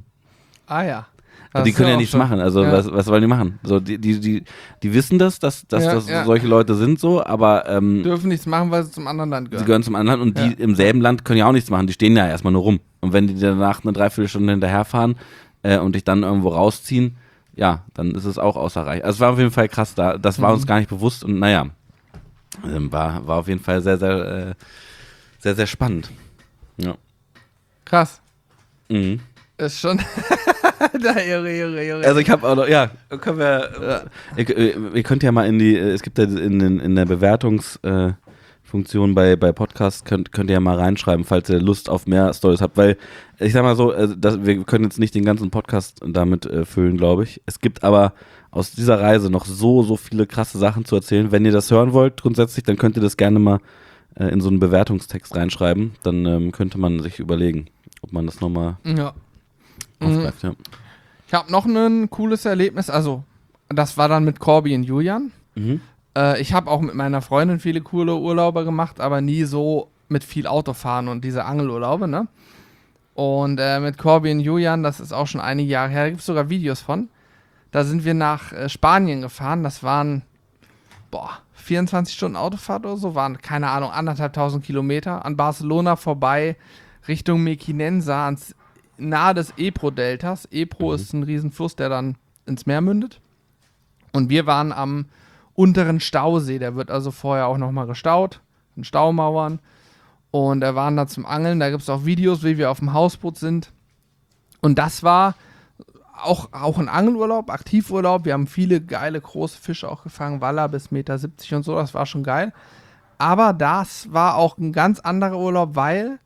Ah ja. Das die können ja nichts schon machen, also ja. was, was wollen die machen? So, die, die, die, die wissen das, dass, dass ja, das ja. solche Leute sind so, aber ähm, dürfen nichts machen, weil sie zum anderen Land gehören. Sie gehören zum anderen Land und ja. die im selben Land können ja auch nichts machen, die stehen ja erstmal nur rum. Und wenn die danach eine Dreiviertelstunde hinterherfahren äh, und dich dann irgendwo rausziehen, ja, dann ist es auch außer Reich. Also es war auf jeden Fall krass, da, das war mhm. uns gar nicht bewusst und naja, äh, war, war auf jeden Fall sehr, sehr, äh, sehr, sehr spannend. Ja. Krass. Mhm. Ist schon. da, irre, irre, irre. Also ich habe auch noch, ja, können wir, ja. Ihr, ihr könnt ja mal in die, es gibt ja in, in, in der Bewertungsfunktion äh, bei, bei Podcasts, könnt, könnt ihr ja mal reinschreiben, falls ihr Lust auf mehr Storys habt, weil ich sag mal so, äh, das, wir können jetzt nicht den ganzen Podcast damit äh, füllen, glaube ich. Es gibt aber aus dieser Reise noch so, so viele krasse Sachen zu erzählen. Wenn ihr das hören wollt grundsätzlich, dann könnt ihr das gerne mal äh, in so einen Bewertungstext reinschreiben, dann ähm, könnte man sich überlegen, ob man das nochmal ja. aufgreift, ja. Ich habe noch ein cooles Erlebnis, also das war dann mit Corby und Julian. Mhm. Äh, ich habe auch mit meiner Freundin viele coole Urlaube gemacht, aber nie so mit viel Autofahren und diese Angelurlaube, ne? Und äh, mit Corby und Julian, das ist auch schon einige Jahre her, da gibt es sogar Videos von. Da sind wir nach äh, Spanien gefahren, das waren, boah, vierundzwanzig Stunden Autofahrt oder so, waren, keine Ahnung, anderthalbtausend Kilometer, an Barcelona vorbei, Richtung Mequinensa, ans nahe des Ebro-Deltas. Ebro mhm. ist ein Riesenfluss, der dann ins Meer mündet. Und wir waren am unteren Stausee. Der wird also vorher auch nochmal gestaut, in Staumauern. Und wir waren da zum Angeln. Da gibt es auch Videos, wie wir auf dem Hausboot sind. Und das war auch, auch ein Angelurlaub, Aktivurlaub. Wir haben viele geile große Fische auch gefangen, Waller bis eins Komma siebzig Meter und so. Das war schon geil. Aber das war auch ein ganz anderer Urlaub, weil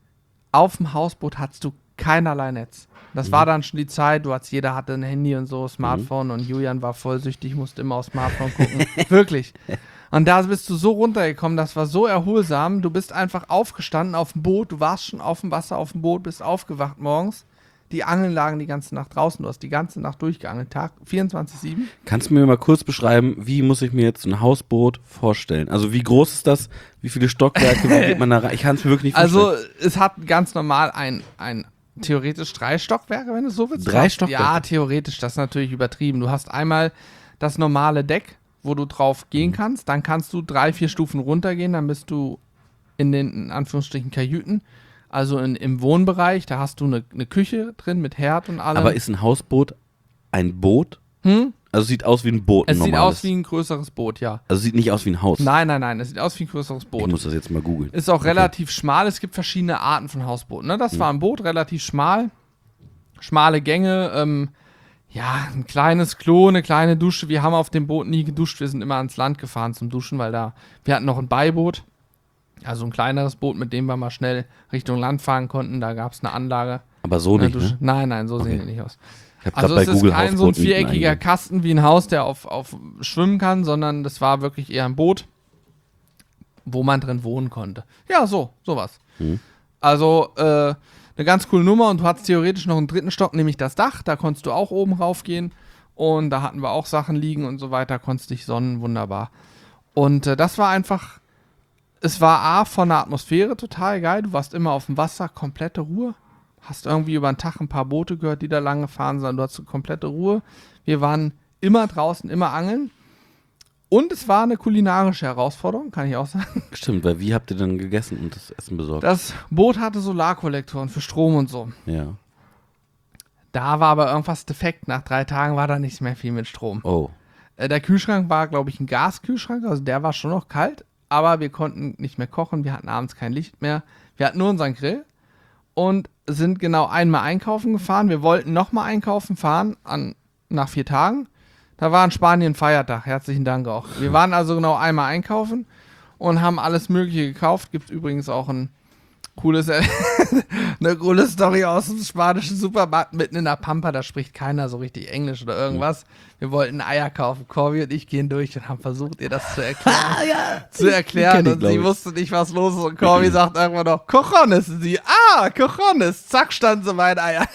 auf dem Hausboot hattest du keinerlei Netz. Das mhm. war dann schon die Zeit, du hattest, jeder hatte ein Handy und so, Smartphone mhm. und Julian war voll süchtig, musste immer aufs Smartphone gucken. Wirklich. Und da bist du so runtergekommen, das war so erholsam, du bist einfach aufgestanden auf dem Boot, du warst schon auf dem Wasser auf dem Boot, bist aufgewacht morgens, die Angeln lagen die ganze Nacht draußen, du hast die ganze Nacht durchgeangelt, Tag vierundzwanzig sieben. Kannst du mir mal kurz beschreiben, wie muss ich mir jetzt ein Hausboot vorstellen? Also wie groß ist das, wie viele Stockwerke, wie geht man da rein? Ich kann es mir wirklich nicht vorstellen. Also es hat ganz normal ein, ein theoretisch drei Stockwerke, wenn du es so willst. Drei Stockwerke? Ja, theoretisch, das ist natürlich übertrieben. Du hast einmal das normale Deck, wo du drauf gehen mhm. kannst. Dann kannst du drei, vier Stufen runtergehen. Dann bist du in den, in Anführungsstrichen, Kajüten. Also in, im Wohnbereich. Da hast du eine, eine Küche drin mit Herd und allem. Aber ist ein Hausboot ein Boot? Hm? Also sieht aus wie ein Boot, ein Es normales. sieht aus wie ein größeres Boot, ja. Also sieht nicht aus wie ein Haus? Nein, nein, nein. Es sieht aus wie ein größeres Boot. Ich muss das jetzt mal googeln. Ist auch okay. relativ schmal. Es gibt verschiedene Arten von Hausbooten. Ne? Das hm. war ein Boot, relativ schmal. Schmale Gänge, ähm, ja, ein kleines Klo, eine kleine Dusche. Wir haben auf dem Boot nie geduscht, wir sind immer ans Land gefahren zum Duschen, weil da, wir hatten noch ein Beiboot, also ein kleineres Boot, mit dem wir mal schnell Richtung Land fahren konnten, da gab es eine Anlage. Aber so nicht, Dusche. ne? Nein, nein, so okay. sehen die nicht aus. Ich hab also bei es ist Google kein so ein viereckiger Kasten wie ein Haus, der auf, auf schwimmen kann, sondern das war wirklich eher ein Boot, wo man drin wohnen konnte. Ja, so, sowas. Hm. Also, äh, eine ganz coole Nummer und du hattest theoretisch noch einen dritten Stock, nämlich das Dach, da konntest du auch oben raufgehen und da hatten wir auch Sachen liegen und so weiter, konntest dich sonnen, wunderbar. Und äh, das war einfach, es war A, von der Atmosphäre total geil, du warst immer auf dem Wasser, komplette Ruhe, hast irgendwie über den Tag ein paar Boote gehört, die da lang gefahren sind, du hattest komplette Ruhe, wir waren immer draußen, immer angeln. Und es war eine kulinarische Herausforderung, kann ich auch sagen. Stimmt, weil wie habt ihr denn gegessen und das Essen besorgt? Das Boot hatte Solarkollektoren für Strom und so. Ja. Da war aber irgendwas defekt. Nach drei Tagen war da nicht mehr viel mit Strom. Oh. Äh, der Kühlschrank war, glaube ich, ein Gaskühlschrank. Also der war schon noch kalt. Aber wir konnten nicht mehr kochen. Wir hatten abends kein Licht mehr. Wir hatten nur unseren Grill. Und sind genau einmal einkaufen gefahren. Wir wollten nochmal einkaufen fahren an, nach vier Tagen. Da war in Spanien Feiertag, herzlichen Dank auch. Wir waren also genau einmal einkaufen und haben alles Mögliche gekauft. Gibt übrigens auch ein Cooles, eine coole Story aus dem spanischen Supermarkt mitten in der Pampa, da spricht keiner so richtig Englisch oder irgendwas. Wir wollten Eier kaufen, Corby und ich gehen durch und haben versucht, ihr das zu erklären. ja, zu erklären ich, und sie wusste nicht, was los ist und Corby sagt irgendwann noch, Cojones, und sie, ah, Cojones, zack, stand so mein Eier.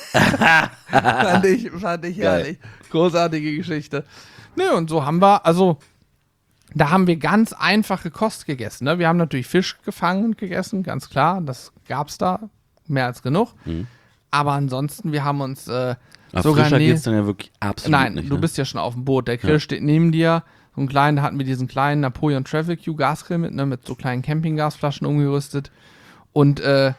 fand ich, fand ich herrlich. Großartige Geschichte. Nö, und so haben wir, also da haben wir ganz einfache Kost gegessen. Ne? Wir haben natürlich Fisch gefangen und gegessen, ganz klar. Das gab's da, mehr als genug. Mhm. Aber ansonsten, wir haben uns äh, Aber sogar... Frischer geht's dann ja wirklich absolut Nein, nicht. du ne? bist ja schon auf dem Boot. Der Grill Ja. steht neben dir. So einen kleinen, da hatten wir diesen kleinen Napoleon Travel Q Gasgrill mit, ne, mit so kleinen Campinggasflaschen umgerüstet. Und äh,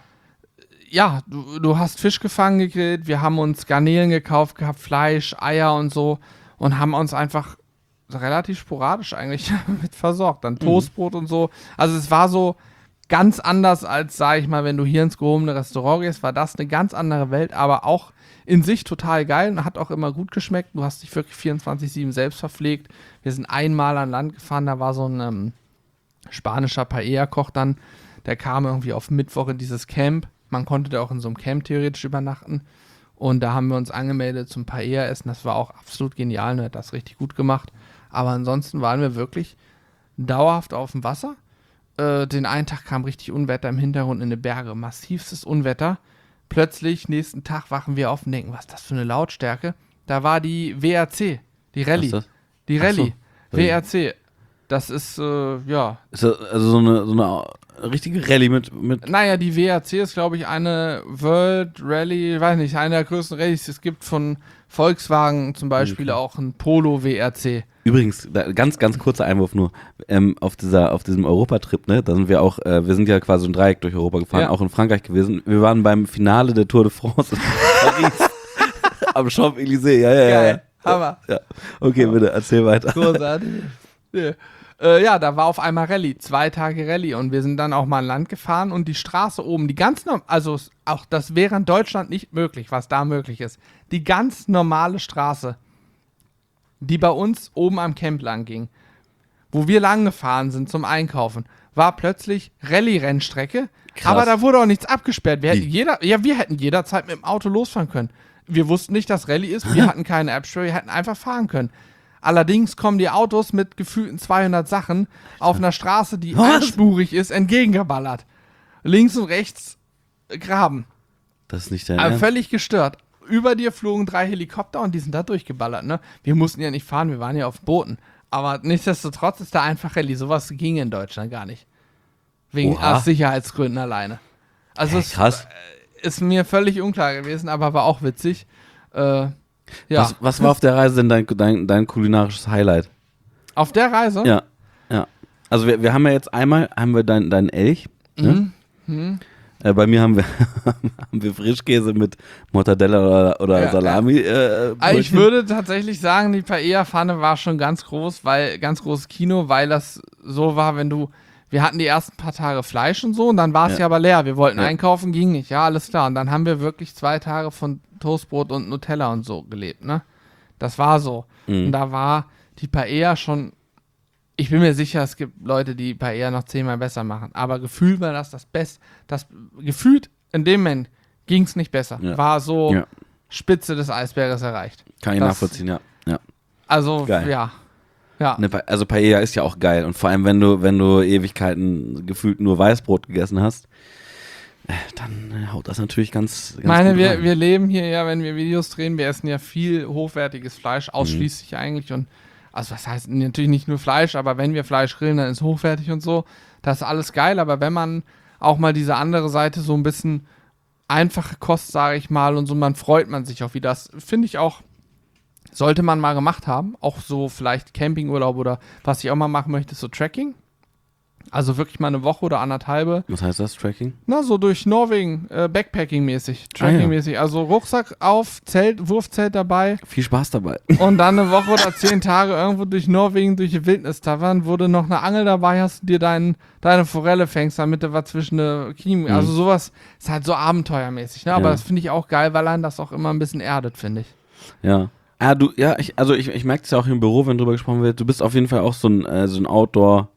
ja, du, du hast Fisch gefangen gegrillt. Wir haben uns Garnelen gekauft gehabt, Fleisch, Eier und so. Und haben uns einfach relativ sporadisch eigentlich mit versorgt. Dann Toastbrot mhm. und so. Also es war so ganz anders als, sag ich mal, wenn du hier ins gehobene Restaurant gehst, war das eine ganz andere Welt, aber auch in sich total geil und hat auch immer gut geschmeckt. Du hast dich wirklich vierundzwanzig sieben selbst verpflegt. Wir sind einmal an Land gefahren, da war so ein ähm, spanischer Paella-Koch dann, der kam irgendwie auf Mittwoch in dieses Camp. Man konnte da auch in so einem Camp theoretisch übernachten. Und da haben wir uns angemeldet zum Paella-Essen. Das war auch absolut genial, ne? Hat das richtig gut gemacht. Aber ansonsten waren wir wirklich dauerhaft auf dem Wasser. Äh, den einen Tag kam richtig Unwetter im Hintergrund in den Berge. Massivstes Unwetter. Plötzlich, nächsten Tag wachen wir auf und denken, was ist das für eine Lautstärke? Da war die W R C, die Rallye. Was ist das? Die Rallye. So. W R C. Das ist, äh, ja. Ist das also so eine, so eine richtige Rallye mit, mit. Naja, die W R C ist, glaube ich, eine World Rallye, weiß nicht, eine der größten Rallyes. Es gibt von Volkswagen zum Beispiel okay. auch ein Polo W R C. Übrigens, da, ganz, ganz kurzer Einwurf nur, ähm, auf dieser, auf diesem Europatrip, ne, da sind wir auch, äh, wir sind ja quasi ein Dreieck durch Europa gefahren, ja. auch in Frankreich gewesen. Wir waren beim Finale der Tour de France in Paris, am Champs-Élysées, ja, ja, ja. Geil. Hammer. Ja. Okay, Hammer. Bitte, erzähl weiter. Großartig. Ja. Äh, ja, da war auf einmal Rallye, zwei Tage Rallye und wir sind dann auch mal an Land gefahren und die Straße oben, die ganz norm- also auch das wäre in Deutschland nicht möglich, was da möglich ist. Die ganz normale Straße, die bei uns oben am Camp lang ging, wo wir lang gefahren sind zum Einkaufen, war plötzlich Rallye-Rennstrecke, aber da wurde auch nichts abgesperrt. Wir hätten, jeder, ja, wir hätten jederzeit mit dem Auto losfahren können. Wir wussten nicht, dass Rallye ist, wir hatten keine App-Sperre, wir hätten einfach fahren können. Allerdings kommen die Autos mit gefühlten zweihundert Sachen auf einer Straße, die einspurig ist, entgegengeballert. Links und rechts Graben. Das ist nicht dein Aber Ernst? völlig gestört. Über dir flogen drei Helikopter und die sind da durchgeballert, ne? Wir mussten ja nicht fahren, wir waren ja auf Booten. Aber nichtsdestotrotz ist da einfach Rallye. Sowas ging in Deutschland gar nicht. Wegen Oha. aus Sicherheitsgründen alleine. Also Hey, es krass. ist mir völlig unklar gewesen, aber war auch witzig. Äh, ja. Was, was war auf der Reise denn dein, dein, dein kulinarisches Highlight? Auf der Reise? Ja, ja. Also wir, wir haben ja jetzt einmal, haben wir deinen dein Elch. Ne? Mhm. Mhm. Äh, bei mir haben wir, haben wir Frischkäse mit Mortadella oder, oder Ja, Salami. Äh, Also ich würde tatsächlich sagen, die Paella-Pfanne war schon ganz groß, weil ganz großes Kino, weil das so war, wenn du, wir hatten die ersten paar Tage Fleisch und so und dann war es ja. ja aber leer. Wir wollten Ja. einkaufen, ging nicht, ja, alles klar. Und dann haben wir wirklich zwei Tage von Toastbrot und Nutella und so gelebt, ne? Das war so. Mhm. Und da war die Paella schon, ich bin mir sicher, es gibt Leute, die Paella noch zehnmal besser machen, aber gefühlt war das das Beste. Das, gefühlt in dem Moment ging es nicht besser. Ja. War so Ja. Spitze des Eisberges erreicht. Kann ich das- nachvollziehen, ja. ja. Also, Geil. ja. Ja. Ne, Pa- also Paella ist ja auch geil und vor allem, wenn du, wenn du Ewigkeiten gefühlt nur Weißbrot gegessen hast, äh, dann äh, haut das natürlich ganz, ganz Ich meine, gut wir, rein. wir leben hier ja, wenn wir Videos drehen, wir essen ja viel hochwertiges Fleisch, ausschließlich Mhm. eigentlich. Und also was heißt natürlich nicht nur Fleisch, aber wenn wir Fleisch grillen, dann ist hochwertig und so. Das ist alles geil, aber wenn man auch mal diese andere Seite so ein bisschen einfache Kost, sage ich mal, und so, man freut man sich auch wieder. Das finde ich auch, sollte man mal gemacht haben. Auch so vielleicht Campingurlaub oder was ich auch mal machen möchte, ist so Trekking. Also wirklich mal eine Woche oder anderthalbe. Was heißt das, Tracking? Na, so durch Norwegen, äh, Backpacking-mäßig, Trekking-mäßig. Also Rucksack auf, Zelt, Wurfzelt dabei Viel Spaß dabei. und dann eine Woche oder zehn Tage irgendwo durch Norwegen, durch die Wildnis tavern, wo du noch eine Angel dabei hast und dir dein, deine Forelle fängst, damit du was zwischen den Kiemen. Mhm. Also sowas ist halt so abenteuermäßig, ne? Aber Ja. das finde ich auch geil, weil einen das auch immer ein bisschen erdet, finde ich. Ja. Ah, du, ja, ich, also ich, ich merke es ja auch im Büro, wenn drüber gesprochen wird, du bist auf jeden Fall auch so ein, äh, so ein Outdoor-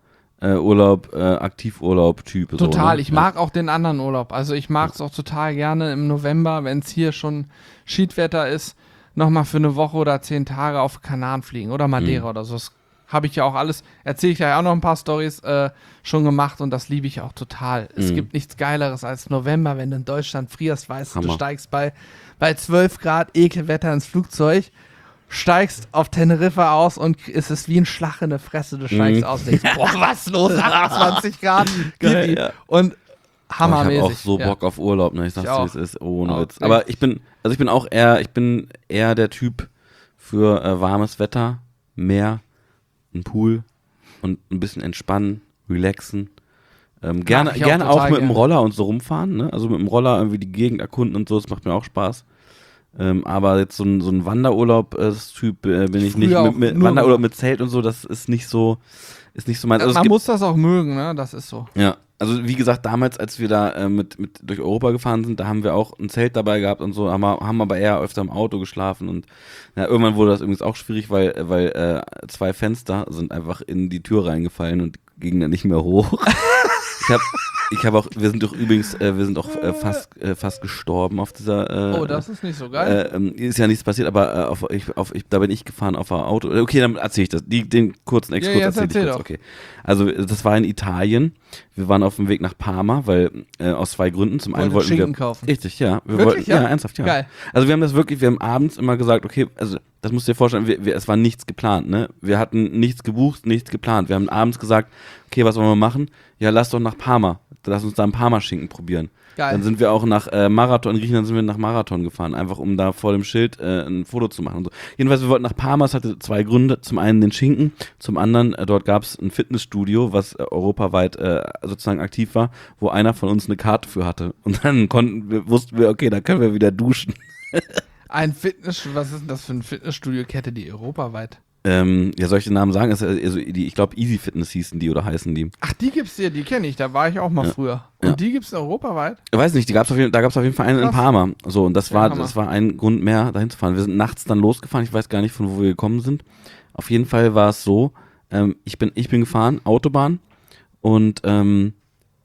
äh, Urlaub, äh, Aktivurlaub-Typ. Total, so, ich mag auch den anderen Urlaub. Also ich mag es auch total gerne im November, wenn es hier schon Schiedwetter ist, nochmal für eine Woche oder zehn Tage auf Kanaren fliegen oder Madeira mhm. oder so. Das habe ich ja auch alles, erzähle ich ja auch noch ein paar Storys äh, schon gemacht und das liebe ich auch total. Mhm. Es gibt nichts Geileres als November, wenn du in Deutschland frierst, weißt du, du steigst bei, bei zwölf Grad Ekelwetter ins Flugzeug, steigst auf Teneriffa aus und es ist wie ein Schlag in der Fresse. Du steigst mm. aus und denkst, boah, was los? achtundzwanzig Grad. Geil, ja. Und hammermäßig. Ich habe auch so Bock ja. auf Urlaub, ne? Ich sag's dir, wie es ist. Oh, no, jetzt. Aber ich bin, also ich bin auch eher, ich bin eher der Typ für äh, warmes Wetter, Meer, ein Pool und ein bisschen entspannen, relaxen. Ähm, gerne auch, gerne auch, auch mit gerne. dem Roller und so rumfahren, ne? Also mit dem Roller irgendwie die Gegend erkunden und so, das macht mir auch Spaß. Ähm, aber jetzt so ein, so ein Wanderurlaub-Typ äh, bin ich Früher nicht. Mit, mit Wanderurlaub mit Zelt und so, das ist nicht so, ist nicht so mein. Also Man muss das auch mögen, ne? Das ist so. Ja, also wie gesagt, damals, als wir da äh, mit, mit durch Europa gefahren sind, da haben wir auch ein Zelt dabei gehabt und so, haben, haben aber eher öfter im Auto geschlafen und ja, irgendwann wurde das übrigens auch schwierig, weil, weil äh, zwei Fenster sind einfach in die Tür reingefallen und gingen dann nicht mehr hoch. Ich habe ich hab auch, wir sind doch übrigens, äh, wir sind auch äh, fast, äh, fast gestorben auf dieser. Äh, oh, das ist nicht so geil. Äh, ist ja nichts passiert, aber äh, auf, ich, auf, ich, da bin ich gefahren auf ein Auto. Okay, dann erzähle ich das. Die, den kurzen Exkurs ja, erzähle ich kurz. Doch. Okay. Also das war in Italien. Wir waren auf dem Weg nach Parma, weil äh, aus zwei Gründen. Zum einen wollten Schinken wir kaufen. Richtig, ja. Wir Wirklich, wollten, ja? ja, ernsthaft, ja. Geil. Also wir haben das wirklich, wir haben abends immer gesagt, okay, also das musst du dir vorstellen, wir, wir, es war nichts geplant, ne? Wir hatten nichts gebucht, nichts geplant. Wir haben abends gesagt, okay, was wollen wir machen? Ja, lass doch nach Parma. Lass uns da einen Parma-Schinken probieren. Geil. Dann sind wir auch nach äh, Marathon, in Griechenland sind wir nach Marathon gefahren, einfach um da vor dem Schild äh, ein Foto zu machen. Und so. Jedenfalls, wir wollten nach Parma, es hatte zwei Gründe. Zum einen den Schinken, zum anderen, äh, dort gab es ein Fitnessstudio, was äh, europaweit äh, sozusagen aktiv war, wo einer von uns eine Karte für hatte. Und dann konnten wir, wussten wir, okay, da können wir wieder duschen. Ein Fitnessstudio, was ist denn das für eine Fitnessstudio-Kette, die europaweit? Ähm, ja, soll ich den Namen sagen? Also, die, ich glaube, Easy Fitness hießen die oder heißen die. Ach, die gibt's hier, die kenne ich, da war ich auch mal ja. früher. Und ja. die gibt's europaweit? Ich weiß nicht, die gab's auf jeden, da gab es auf jeden Fall einen Krass. in Parma. So, und das ja, war, Hammer. das war ein Grund mehr, dahin zu fahren. Wir sind nachts dann losgefahren, ich weiß gar nicht, von wo wir gekommen sind. Auf jeden Fall war es so, ähm, ich, bin, ich bin gefahren, Autobahn, und ähm,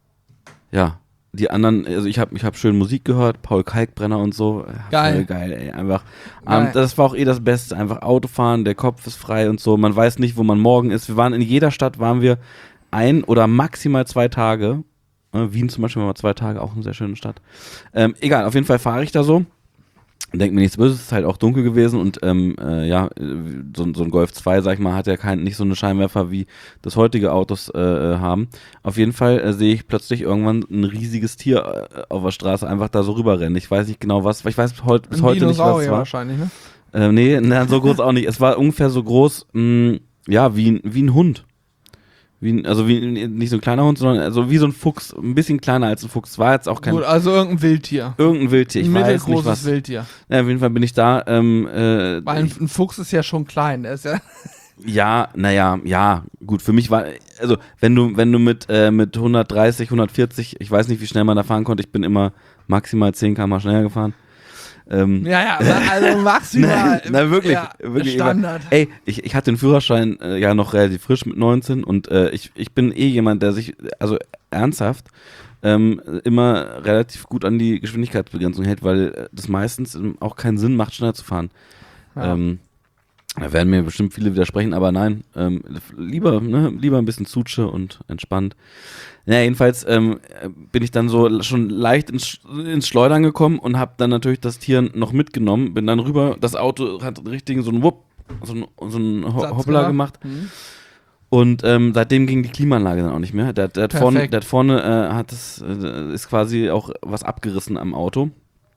ja, die anderen, also ich habe ich hab schön Musik gehört, Paul Kalkbrenner und so. Geil. Voll geil, ey, einfach. Geil. Um, das war auch eh das Beste, einfach Autofahren, der Kopf ist frei und so, man weiß nicht, wo man morgen ist. Wir waren in jeder Stadt, waren wir ein oder maximal zwei Tage. Äh, Wien zum Beispiel war zwei Tage, auch eine sehr schöne Stadt. Ähm, egal, auf jeden Fall fahre ich da so. Denkt mir nichts Böses, ist halt auch dunkel gewesen und ähm, äh, ja, so, so ein Golf zwei, sag ich mal, hat ja kein, nicht so eine Scheinwerfer, wie das heutige Autos äh, haben. Auf jeden Fall äh, sehe ich plötzlich irgendwann ein riesiges Tier äh, auf der Straße einfach da so rüberrennen. Ich weiß nicht genau was, ich weiß heut, bis heute nicht, was es war. Wahrscheinlich, ne? Äh, nee, na, so groß auch nicht. Es war ungefähr so groß, mh, ja, wie, wie ein Hund. Wie ein, also wie nicht so ein kleiner Hund, sondern also wie so ein Fuchs, ein bisschen kleiner als ein Fuchs. Es war jetzt auch kein. Gut, also irgendein Wildtier. Irgendein Wildtier, ich ein weiß nicht was. Wildtier. Ja, auf jeden Fall bin ich da. Ähm, äh, Weil ein, ein Fuchs ist ja schon klein, der ist ja. Ja, naja, ja, gut, für mich war, also wenn du, wenn du mit, äh, mit hundertdreißig, hundertvierzig, ich weiß nicht, wie schnell man da fahren konnte, ich bin immer maximal zehn Kilometer pro Stunde schneller gefahren. Ähm, ja, ja, also maximal. na, na, wirklich, ja, wirklich. Standard. Immer, ey, ich, ich hatte den Führerschein äh, ja noch relativ frisch mit neunzehn und äh, ich, ich bin eh jemand, der sich, also ernsthaft, ähm, immer relativ gut an die Geschwindigkeitsbegrenzung hält, weil das meistens auch keinen Sinn macht, schneller zu fahren. Ja. Ähm, da werden mir bestimmt viele widersprechen, aber nein, ähm, lieber, ne, lieber ein bisschen Zutsche und entspannt. Ja, jedenfalls ähm, bin ich dann so schon leicht ins, ins Schleudern gekommen und habe dann natürlich das Tier noch mitgenommen, bin dann rüber, das Auto hat richtig so einen Wupp, so einen, so einen Ho- Hoppla gemacht. Mhm. Und ähm, seitdem ging die Klimaanlage dann auch nicht mehr. Der, der hat vorne, der hat, vorne äh, hat es, äh, ist quasi auch was abgerissen am Auto.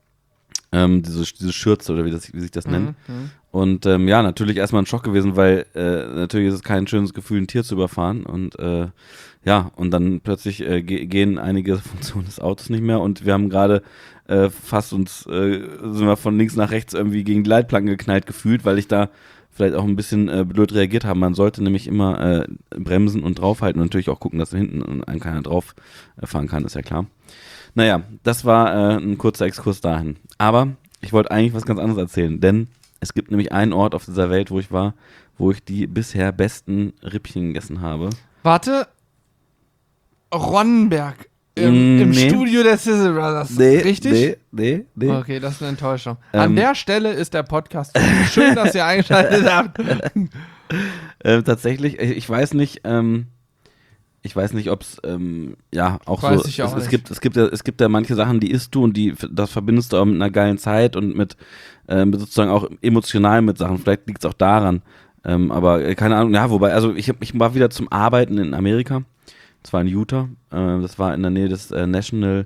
Ähm, diese, diese Schürze oder wie, das, wie sich das mhm, nennt. Mhm. Und ähm, ja, natürlich erstmal ein Schock gewesen, weil äh, natürlich ist es kein schönes Gefühl, ein Tier zu überfahren. Und äh, ja, und dann plötzlich äh, ge- gehen einige Funktionen des Autos nicht mehr und wir haben gerade äh, fast uns, äh, sind wir von links nach rechts irgendwie gegen die Leitplanken geknallt gefühlt, weil ich da vielleicht auch ein bisschen äh, blöd reagiert habe. Man sollte nämlich immer äh, bremsen und draufhalten und natürlich auch gucken, dass da hinten einem keiner drauf äh, fahren kann, ist ja klar. Naja, das war äh, ein kurzer Exkurs dahin. Aber ich wollte eigentlich was ganz anderes erzählen, denn es gibt nämlich einen Ort auf dieser Welt, wo ich war, wo ich die bisher besten Rippchen gegessen habe. Warte, Ronnenberg. Im, Mm, im nee. Studio der Sizzle Brothers. Nee, Richtig? Nee, nee, nee. Okay, das ist eine Enttäuschung. An Ähm. der Stelle ist der Podcast. Schön, dass ihr eingeschaltet habt. Ähm, tatsächlich, ich, ich weiß nicht, ähm, ich weiß nicht, ob es, ähm, ja, auch Weiß so, ich auch es, es, nicht. gibt, es, gibt ja, es gibt ja manche Sachen, die isst du und die, das verbindest du auch mit einer geilen Zeit und mit, ähm, sozusagen auch emotional mit Sachen. Vielleicht liegt es auch daran. Ähm, aber äh, keine Ahnung, ja, wobei, also ich, hab, ich war wieder zum Arbeiten in Amerika. Das war in Utah. Äh, das war in der Nähe des äh, National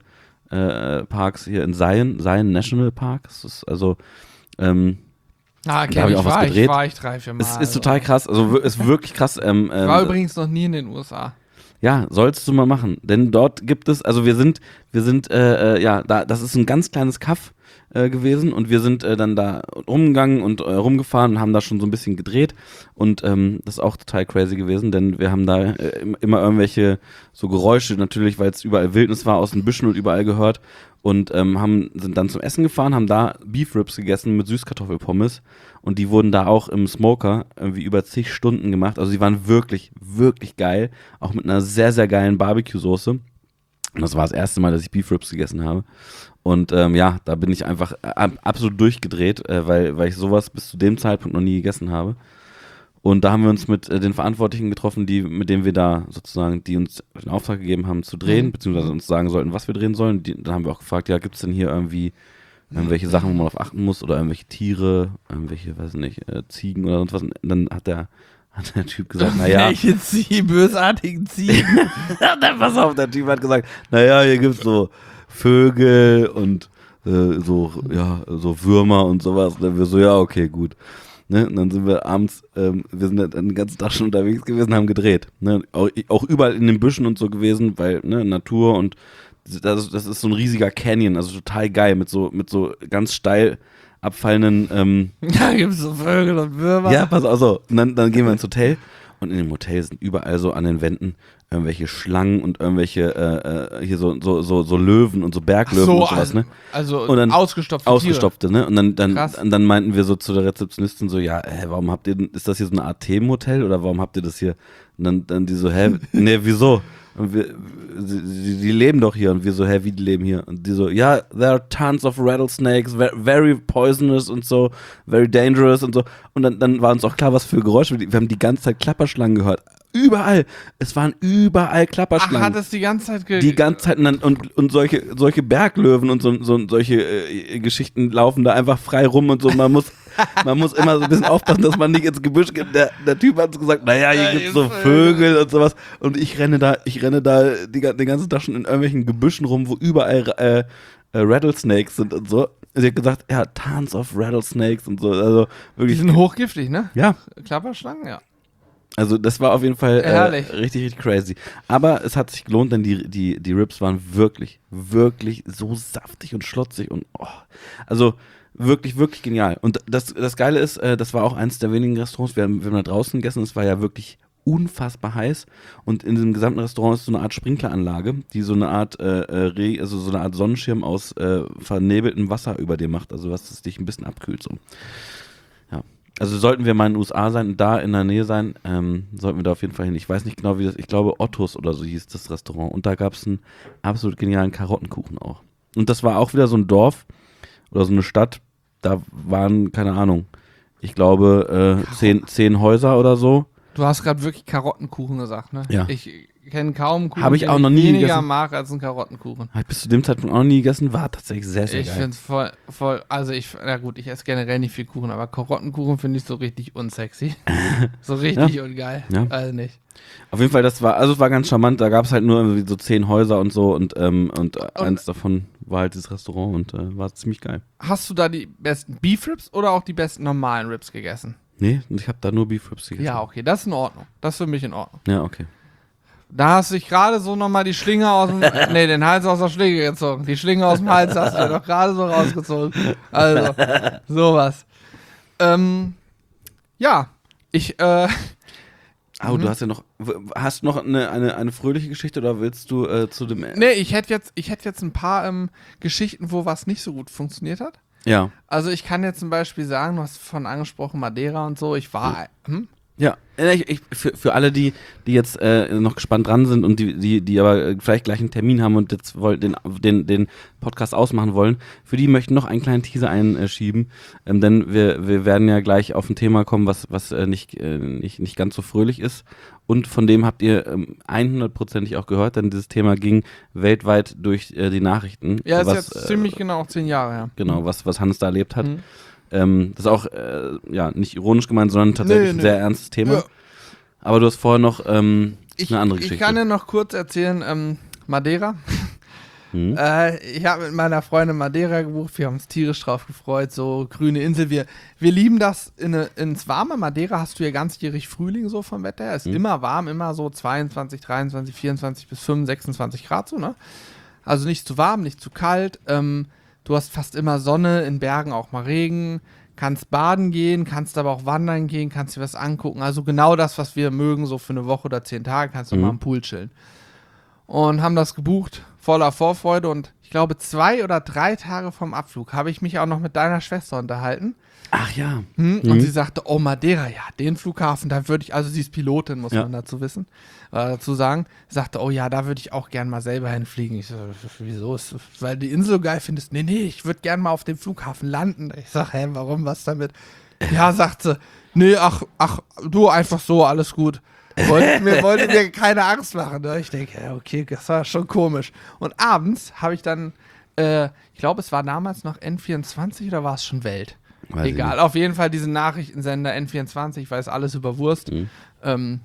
äh, Parks hier in Zion, Zion National Park. Das ist also, ähm, Ah, Da kenn hab ich ich, auch was war gedreht. ich, war ich drei, vier Mal. es ist also. total krass, also wir- ist wirklich krass. Ähm, Ich war ähm, übrigens noch nie in den U S A. Ja, sollst du mal machen, denn dort gibt es, also wir sind, wir sind, äh, äh, ja, da, das ist ein ganz kleines Kaff äh, gewesen und wir sind äh, dann da rumgegangen und äh, rumgefahren und haben da schon so ein bisschen gedreht und ähm, das ist auch total crazy gewesen, denn wir haben da äh, im- immer irgendwelche so Geräusche, natürlich, weil es überall Wildnis war, aus den Büschen und überall gehört und ähm, haben, sind dann zum Essen gefahren, haben da Beef Ribs gegessen mit Süßkartoffelpommes und die wurden da auch im Smoker irgendwie über zig Stunden gemacht. Also die waren wirklich, wirklich geil. Auch mit einer sehr, sehr geilen Barbecue-Soße. Und das war das erste Mal, dass ich Beef Ribs gegessen habe. Und ähm, ja, da bin ich einfach äh, absolut durchgedreht, äh, weil, weil ich sowas bis zu dem Zeitpunkt noch nie gegessen habe. Und da haben wir uns mit äh, den Verantwortlichen getroffen, die, mit denen wir da sozusagen, die uns den Auftrag gegeben haben zu drehen, Mhm. beziehungsweise uns sagen sollten, was wir drehen sollen. Die, dann haben wir auch gefragt, ja, gibt es denn hier irgendwie irgendwelche Sachen, wo man auf achten muss oder irgendwelche Tiere, irgendwelche, weiß nicht, äh, Ziegen oder sonst was. Und dann hat der, hat der Typ gesagt, naja, Welche Ziegen, bösartigen Ziegen. pass auf, der Typ hat gesagt, naja, hier gibt's so Vögel und äh, so, ja, so Würmer und sowas. Und dann wir so, ja, okay, gut. Ne? Und dann sind wir abends, ähm, wir sind dann den ganzen Tag schon unterwegs gewesen, haben gedreht. Ne? Auch, auch überall in den Büschen und so gewesen, weil, ne, Natur und das, das ist so ein riesiger Canyon, also total geil, mit so, mit so ganz steil abfallenden, ähm, Da gibt es so Vögel und Würmer. ja, pass auf, so. Und dann, dann gehen wir ins Hotel und in dem Hotel sind überall so an den Wänden irgendwelche Schlangen und irgendwelche, äh, äh, hier so, so, so, so Löwen und so Berglöwen so, und sowas, also, ne? also Und dann ausgestopfte Ausgestopfte, ne? Und dann, dann, Krass. und dann meinten wir so zu der Rezeptionistin so, ja, hä, warum habt ihr, denn- ist das hier so eine Art Themenhotel oder warum habt ihr das hier? Und dann, dann die so, hä, nee, wieso? Und wir, sie, sie, die leben doch hier. Und wir so, hä, wie die leben hier? Und die so, ja, there are tons of rattlesnakes, ve- very poisonous und so, very dangerous und so. Und dann, dann war uns auch klar, was für Geräusche. Wir, wir haben die ganze Zeit Klapperschlangen gehört. Überall. Es waren überall Ach, Klapperschlangen. hat es die ganze Zeit ge Die ganze Zeit und, dann, und, und solche, solche Berglöwen und so, so solche äh, Geschichten laufen da einfach frei rum und so. Man muss, man muss immer so ein bisschen aufpassen, dass man nicht ins Gebüsch geht. Der, der Typ hat so gesagt, naja, hier Ja, gibt's die so Vögel. Vögel und sowas. Und ich renne da, ich renne da die, den ganzen Tag schon in irgendwelchen Gebüschen rum, wo überall äh, äh, Rattlesnakes sind und so. Sie hat gesagt, ja, tons of Rattlesnakes und so. Also Die wirklich. sind hochgiftig, ne? Ja, Klapperschlangen, ja. also das war auf jeden Fall äh, Herrlich. richtig, richtig crazy. Aber es hat sich gelohnt, denn die, die, die Ribs waren wirklich, wirklich so saftig und schlotzig und oh, also wirklich, wirklich genial. Und das, das Geile ist, äh, das war auch eines der wenigen Restaurants, wir haben, wir haben da draußen gegessen, es war ja wirklich unfassbar heiß und in diesem gesamten Restaurant ist so eine Art Sprinkleranlage, die so eine Art äh, äh, Re- also so eine Art Sonnenschirm aus äh, vernebeltem Wasser über dir macht, also was es dich ein bisschen abkühlt so. Ja. Also sollten wir mal in den U S A sein und da in der Nähe sein, ähm, sollten wir da auf jeden Fall hin. Ich weiß nicht genau, wie das, ich glaube Ottos oder so hieß das Restaurant. Und da gab es einen absolut genialen Karottenkuchen auch. Und das war auch wieder so ein Dorf oder so eine Stadt, da waren, keine Ahnung, ich glaube äh, zehn, zehn Häuser oder so. Du hast gerade wirklich Karottenkuchen gesagt, ne? Ja. Ich kenne kaum Kuchen, Hab ich den auch noch nie weniger gegessen. mag als einen Karottenkuchen. Habe ich bis zu dem Zeitpunkt auch noch nie gegessen, war tatsächlich sehr, sehr Ich geil. finde es voll, voll, also ich, na gut, ich esse generell nicht viel Kuchen, aber Karottenkuchen finde ich so richtig unsexy. So richtig ungeil. Ja. Also nicht. Auf jeden Fall, das war, also es war ganz charmant, da gab es halt nur irgendwie so zehn Häuser und so und, ähm, und, und eins davon war halt dieses Restaurant und äh, war ziemlich geil. Hast du da die besten Beef Ribs oder auch die besten normalen Ribs gegessen? Nee, ich habe da nur Beef Ribs gegessen. Ja, okay, das ist in Ordnung. Das ist für mich in Ordnung. Ja, okay. Da hast du dich gerade so nochmal die Schlinge aus dem, nee, den Hals aus der Schlinge gezogen. Die Schlinge aus dem Hals hast du dir doch gerade so rausgezogen. Also, sowas. Ähm, ja, ich, äh, Oh, Mhm. du hast ja noch, w- hast du noch eine, eine, eine fröhliche Geschichte oder willst du äh, zu dem... nee, ich hätte jetzt, ich hätte jetzt ein paar ähm, Geschichten, wo was nicht so gut funktioniert hat. Ja. Also ich kann jetzt zum Beispiel sagen, du hast von angesprochen Madeira und so, ich war, hm? Ja, ich, ich, für, für alle, die, die jetzt äh, noch gespannt dran sind und die, die, die aber vielleicht gleich einen Termin haben und jetzt wollen, den, den, den Podcast ausmachen wollen, für die möchten noch einen kleinen Teaser einschieben, ähm, denn wir, wir werden ja gleich auf ein Thema kommen, was, was äh, nicht, äh, nicht, nicht ganz so fröhlich ist. Und von dem habt ihr ähm, hundertprozentig auch gehört, denn dieses Thema ging weltweit durch äh, die Nachrichten. Ja, ist was, jetzt äh, ziemlich genau zehn Jahre her. Genau, was, was Hannes da erlebt hat. Mhm. Ähm, das ist auch äh, ja, nicht ironisch gemeint, sondern tatsächlich Nee, ein nee. sehr ernstes Thema. Ja. Aber du hast vorher noch ähm, Ich, eine andere Geschichte. ich kann dir noch kurz erzählen, ähm, Madeira. Hm? Äh, ich habe mit meiner Freundin Madeira gebucht, wir haben uns tierisch drauf gefreut, so grüne Insel. Wir, wir lieben das, in eine, ins warme Madeira hast du ja ganzjährig Frühling so vom Wetter her. Ist Hm. immer warm, immer so zweiundzwanzig, dreiundzwanzig, vierundzwanzig bis fünfundzwanzig, sechsundzwanzig Grad so, ne? Also nicht zu warm, nicht zu kalt. Ähm, du hast fast immer Sonne, in Bergen auch mal Regen. Kannst baden gehen, kannst aber auch wandern gehen, kannst dir was angucken. Also genau das, was wir mögen, so für eine Woche oder zehn Tage, kannst du Mhm. mal am Pool chillen. Und haben das gebucht, voller Vorfreude. Und ich glaube, zwei oder drei Tage vom Abflug habe ich mich auch noch mit deiner Schwester unterhalten. Ach ja. Hm? Mhm. Und sie sagte, oh Madeira, ja, den Flughafen, da würde ich, also sie ist Pilotin, muss Ja. man dazu wissen, äh, dazu sagen, sagte, oh ja, da würde ich auch gern mal selber hinfliegen. Ich so, wieso? Ist, weil die Insel so geil findest? Nee, nee, ich würde gern mal auf dem Flughafen landen. Ich sag, hä, warum, was damit? Ja, sagt sie, nee, ach, ach, du einfach so, alles gut. Wollte mir, wollte mir keine Angst machen. Ne? Ich denke, ja, okay, das war schon komisch. Und abends habe ich dann, äh, ich glaube, es war damals noch N vierundzwanzig oder war es schon Welt? Weiß ich Egal, auf jeden Fall diesen Nachrichtensender N vierundzwanzig, ich weiß alles über Wurst. Mhm. Ähm,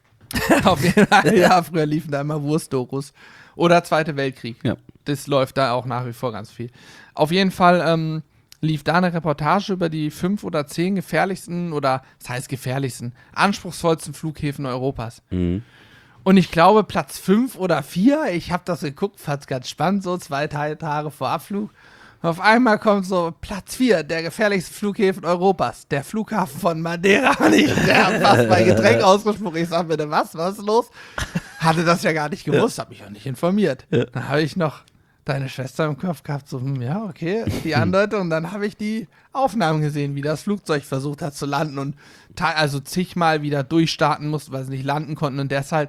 auf jeden Fall, ja, früher liefen da immer Wurstdokus. Oder Zweite Weltkrieg. Ja. Das läuft da auch nach wie vor ganz viel. Auf jeden Fall ähm, lief da eine Reportage über die fünf oder zehn gefährlichsten oder, das heißt gefährlichsten, anspruchsvollsten Flughäfen Europas. Mhm. Und ich glaube, Platz fünf oder vier, ich habe das geguckt, fand es ganz spannend, so zwei Tage, Tage vor Abflug. Auf einmal kommt so Platz vier, der gefährlichste Flughäfen Europas, der Flughafen von Madeira. Und ich habe fast mein Getränk ausgesprochen. Ich sag bitte, was, was ist los? Hatte das ja gar nicht gewusst, habe mich auch nicht informiert. Ja. Dann habe ich noch deine Schwester im Kopf gehabt, so, hm, ja, okay, die Andeutung. Und dann habe ich die Aufnahmen gesehen, wie das Flugzeug versucht hat zu landen und te- also zigmal wieder durchstarten musste, weil sie nicht landen konnten. Und deshalb,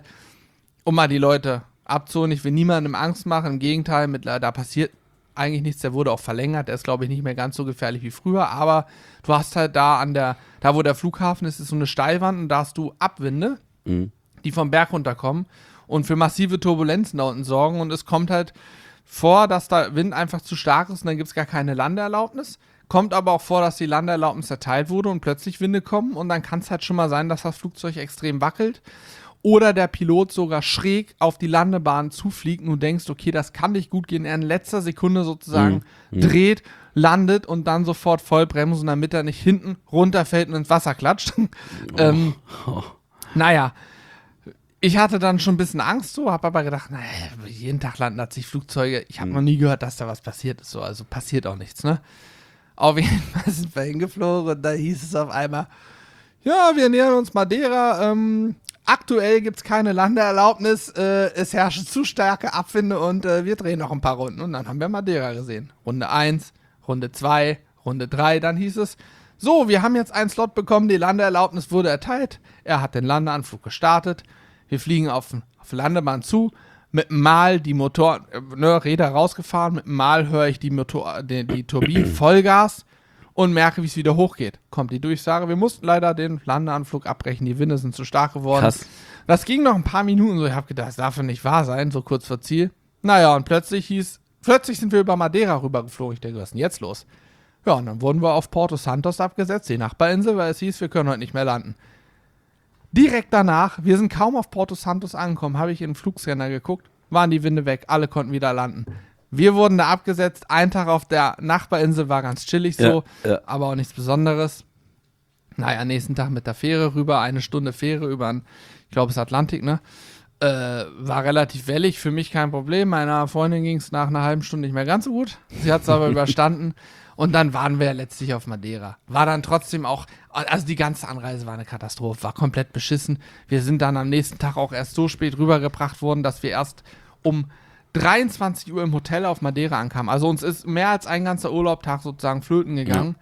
um mal die Leute abzuholen, ich will niemandem Angst machen, im Gegenteil, mit, da passiert eigentlich nichts, der wurde auch verlängert, der ist, glaube ich, nicht mehr ganz so gefährlich wie früher, aber du hast halt da an der, da wo der Flughafen ist, ist so eine Steilwand und da hast du Abwinde, Mhm. die vom Berg runterkommen und für massive Turbulenzen da unten sorgen und es kommt halt vor, dass da Wind einfach zu stark ist und dann gibt es gar keine Landeerlaubnis. Kommt aber auch vor, dass die Landeerlaubnis erteilt wurde und plötzlich Winde kommen und dann kann es halt schon mal sein, dass das Flugzeug extrem wackelt oder der Pilot sogar schräg auf die Landebahn zufliegt und du denkst, okay, das kann nicht gut gehen. Er in letzter Sekunde sozusagen Mhm. dreht, landet und dann sofort vollbremsen, damit er nicht hinten runterfällt und ins Wasser klatscht. ähm, Oh. naja, ich hatte dann schon ein bisschen Angst so, habe aber gedacht, naja, jeden Tag landen da zig Flugzeuge. Ich habe Mhm. noch nie gehört, dass da was passiert ist, so, also passiert auch nichts, ne? Auf jeden Fall sind wir hingeflogen und da hieß es auf einmal, ja, wir nähern uns Madeira, ähm, aktuell gibt es keine Landeerlaubnis, äh, es herrschen zu starke Abwinde und äh, wir drehen noch ein paar Runden. Und dann haben wir Madeira gesehen. Runde eins, Runde zwei, Runde drei, dann hieß es, so, wir haben jetzt einen Slot bekommen, die Landeerlaubnis wurde erteilt, er hat den Landeanflug gestartet, wir fliegen auf, auf die Landebahn zu, mit dem Mal die Motor, äh, ne, Räder rausgefahren, mit dem Mal höre ich die, Motor, die, die Turbinen Vollgas und merke, wie es wieder hochgeht. Kommt die Durchsage, wir mussten leider den Landeanflug abbrechen, die Winde sind zu stark geworden. Krass. Das ging noch ein paar Minuten so, ich habe gedacht, das darf ja nicht wahr sein, so kurz vor Ziel. Naja, und plötzlich hieß, plötzlich sind wir über Madeira rübergeflogen. Ich denke, was ist denn jetzt los? Ja, und dann wurden wir auf Porto Santos abgesetzt, die Nachbarinsel, weil es hieß, wir können heute nicht mehr landen. Direkt danach, wir sind kaum auf Porto Santos angekommen, habe ich in den Flugscanner geguckt, waren die Winde weg, alle konnten wieder landen. Wir wurden da abgesetzt, ein Tag auf der Nachbarinsel war ganz chillig so, Ja, ja. aber auch nichts Besonderes. Naja, nächsten Tag mit der Fähre rüber, eine Stunde Fähre über, ein, ich glaube, es ist Atlantik, ne? Äh, war relativ wellig, für mich kein Problem. Meiner Freundin ging es nach einer halben Stunde nicht mehr ganz so gut. Sie hat es aber überstanden. Und dann waren wir ja letztlich auf Madeira. War dann trotzdem auch, also die ganze Anreise war eine Katastrophe, war komplett beschissen. Wir sind dann am nächsten Tag auch erst so spät rübergebracht worden, dass wir erst um dreiundzwanzig Uhr im Hotel auf Madeira ankamen. Also uns ist mehr als ein ganzer Urlaubtag sozusagen flöten gegangen.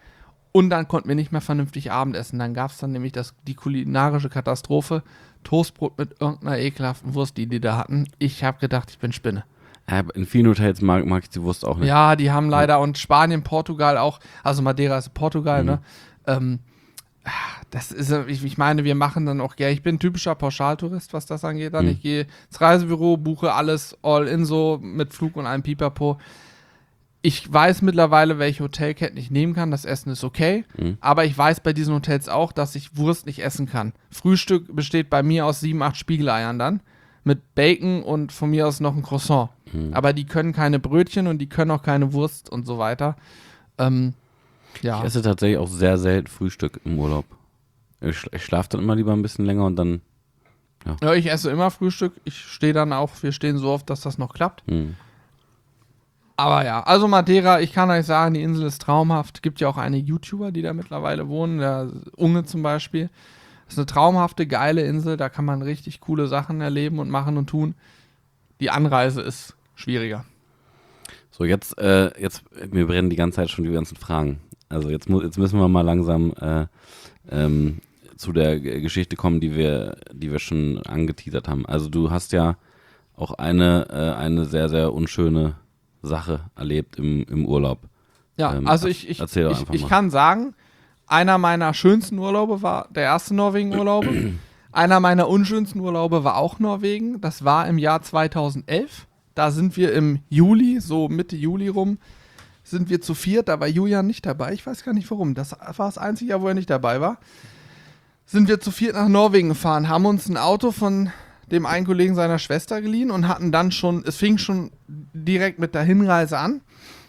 Und dann konnten wir nicht mehr vernünftig Abendessen. Dann gab es dann nämlich das, die kulinarische Katastrophe. Toastbrot mit irgendeiner ekelhaften Wurst, die die da hatten. Ich habe gedacht, ich bin Spinne. Ja, in vielen Hotels mag, mag ich die Wurst auch nicht. Ja, die haben leider, und Spanien, Portugal auch, also Madeira ist Portugal, Mhm. ne? Ähm, das ist, ich, ich meine, wir machen dann auch gerne, ich bin ein typischer Pauschaltourist, was das angeht. Dann Mhm. ich gehe ins Reisebüro, buche alles all in so mit Flug und allem Pipapo. Ich weiß mittlerweile, welche Hotelketten ich nehmen kann. Das Essen ist okay. Mhm. Aber ich weiß bei diesen Hotels auch, dass ich Wurst nicht essen kann. Frühstück besteht bei mir aus sieben, acht Spiegeleiern dann. Mit Bacon und von mir aus noch ein Croissant. Mhm. Aber die können keine Brötchen und die können auch keine Wurst und so weiter. Ähm, ja. Ich esse tatsächlich auch sehr selten Frühstück im Urlaub. Ich, sch- ich schlafe dann immer lieber ein bisschen länger und dann. ja, ich esse immer Frühstück. Ich stehe dann auch, wir stehen so oft, dass das noch klappt. Hm. Aber ja, also Madeira, ich kann euch sagen, die Insel ist traumhaft. Gibt ja auch einige YouTuber, die da mittlerweile wohnen. Der Unge zum Beispiel. Das ist eine traumhafte, geile Insel. Da kann man richtig coole Sachen erleben und machen und tun. Die Anreise ist schwieriger. So, jetzt, äh, jetzt, mir brennen die ganze Zeit schon die ganzen Fragen. Also jetzt, mu- jetzt müssen wir mal langsam äh, ähm, zu der G- Geschichte kommen, die wir, die wir schon angeteasert haben. Also du hast ja auch eine, äh, eine sehr, sehr unschöne Sache erlebt im, im Urlaub. Ja, Ähm, also ich, ich, erzähl doch ich, einfach ich mal. kann sagen, einer meiner schönsten Urlaube war der erste Norwegen-Urlaube. Einer meiner unschönsten Urlaube war auch Norwegen. Das war im Jahr zweitausendelf. Da sind wir im Juli, so Mitte Juli rum, sind wir zu viert. Da war Julian nicht dabei. Ich weiß gar nicht warum. Das war das einzige Jahr, wo er nicht dabei war. Sind wir zu viert nach Norwegen gefahren, haben uns ein Auto von dem einen Kollegen seiner Schwester geliehen und hatten dann schon, es fing schon direkt mit der Hinreise an.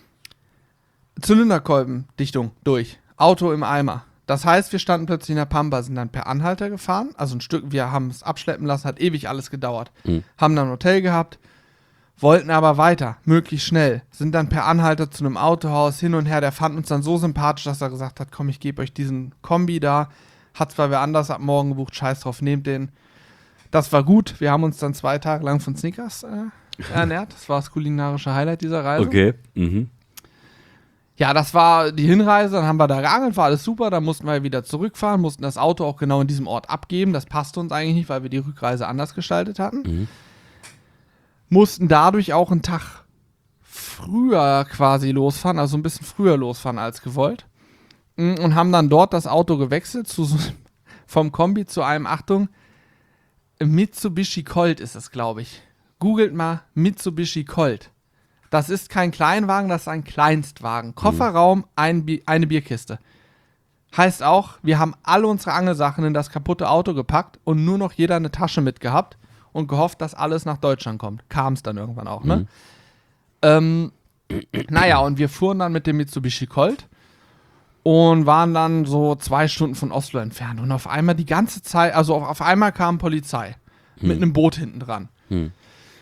Zylinderkolbendichtung durch. Auto im Eimer. Das heißt, wir standen plötzlich in der Pampa, sind dann per Anhalter gefahren. Also ein Stück, wir haben es abschleppen lassen, hat ewig alles gedauert. Mhm. Haben dann ein Hotel gehabt, wollten aber weiter, möglichst schnell. Sind dann per Anhalter zu einem Autohaus hin und her. Der fand uns dann so sympathisch, dass er gesagt hat, komm, ich gebe euch diesen Kombi da. Hat zwar wer anders ab morgen gebucht, scheiß drauf, nehmt den. Das war gut. Wir haben uns dann zwei Tage lang von Snickers äh, ernährt. Das war das kulinarische Highlight dieser Reise. Okay. Mhm. Ja, das war die Hinreise, dann haben wir da geangelt, war alles super, dann mussten wir wieder zurückfahren, mussten das Auto auch genau in diesem Ort abgeben, das passte uns eigentlich nicht, weil wir die Rückreise anders gestaltet hatten. Mhm. Mussten dadurch auch einen Tag früher quasi losfahren, also ein bisschen früher losfahren als gewollt. Und haben dann dort das Auto gewechselt, zu so, vom Kombi zu einem, Achtung, Mitsubishi Colt ist es, glaube ich. Googelt mal Mitsubishi Colt. Das ist kein Kleinwagen, das ist ein Kleinstwagen. Kofferraum, ein Bi- eine Bierkiste. Heißt auch, wir haben alle unsere Angelsachen in das kaputte Auto gepackt und nur noch jeder eine Tasche mitgehabt und gehofft, dass alles nach Deutschland kommt. Kam es dann irgendwann auch, ne? Mhm. Ähm, naja, und wir fuhren dann mit dem Mitsubishi Colt und waren dann so zwei Stunden von Oslo entfernt. Und auf einmal die ganze Zeit, also auf, auf einmal kam Polizei mit einem Boot hinten dran. Hm.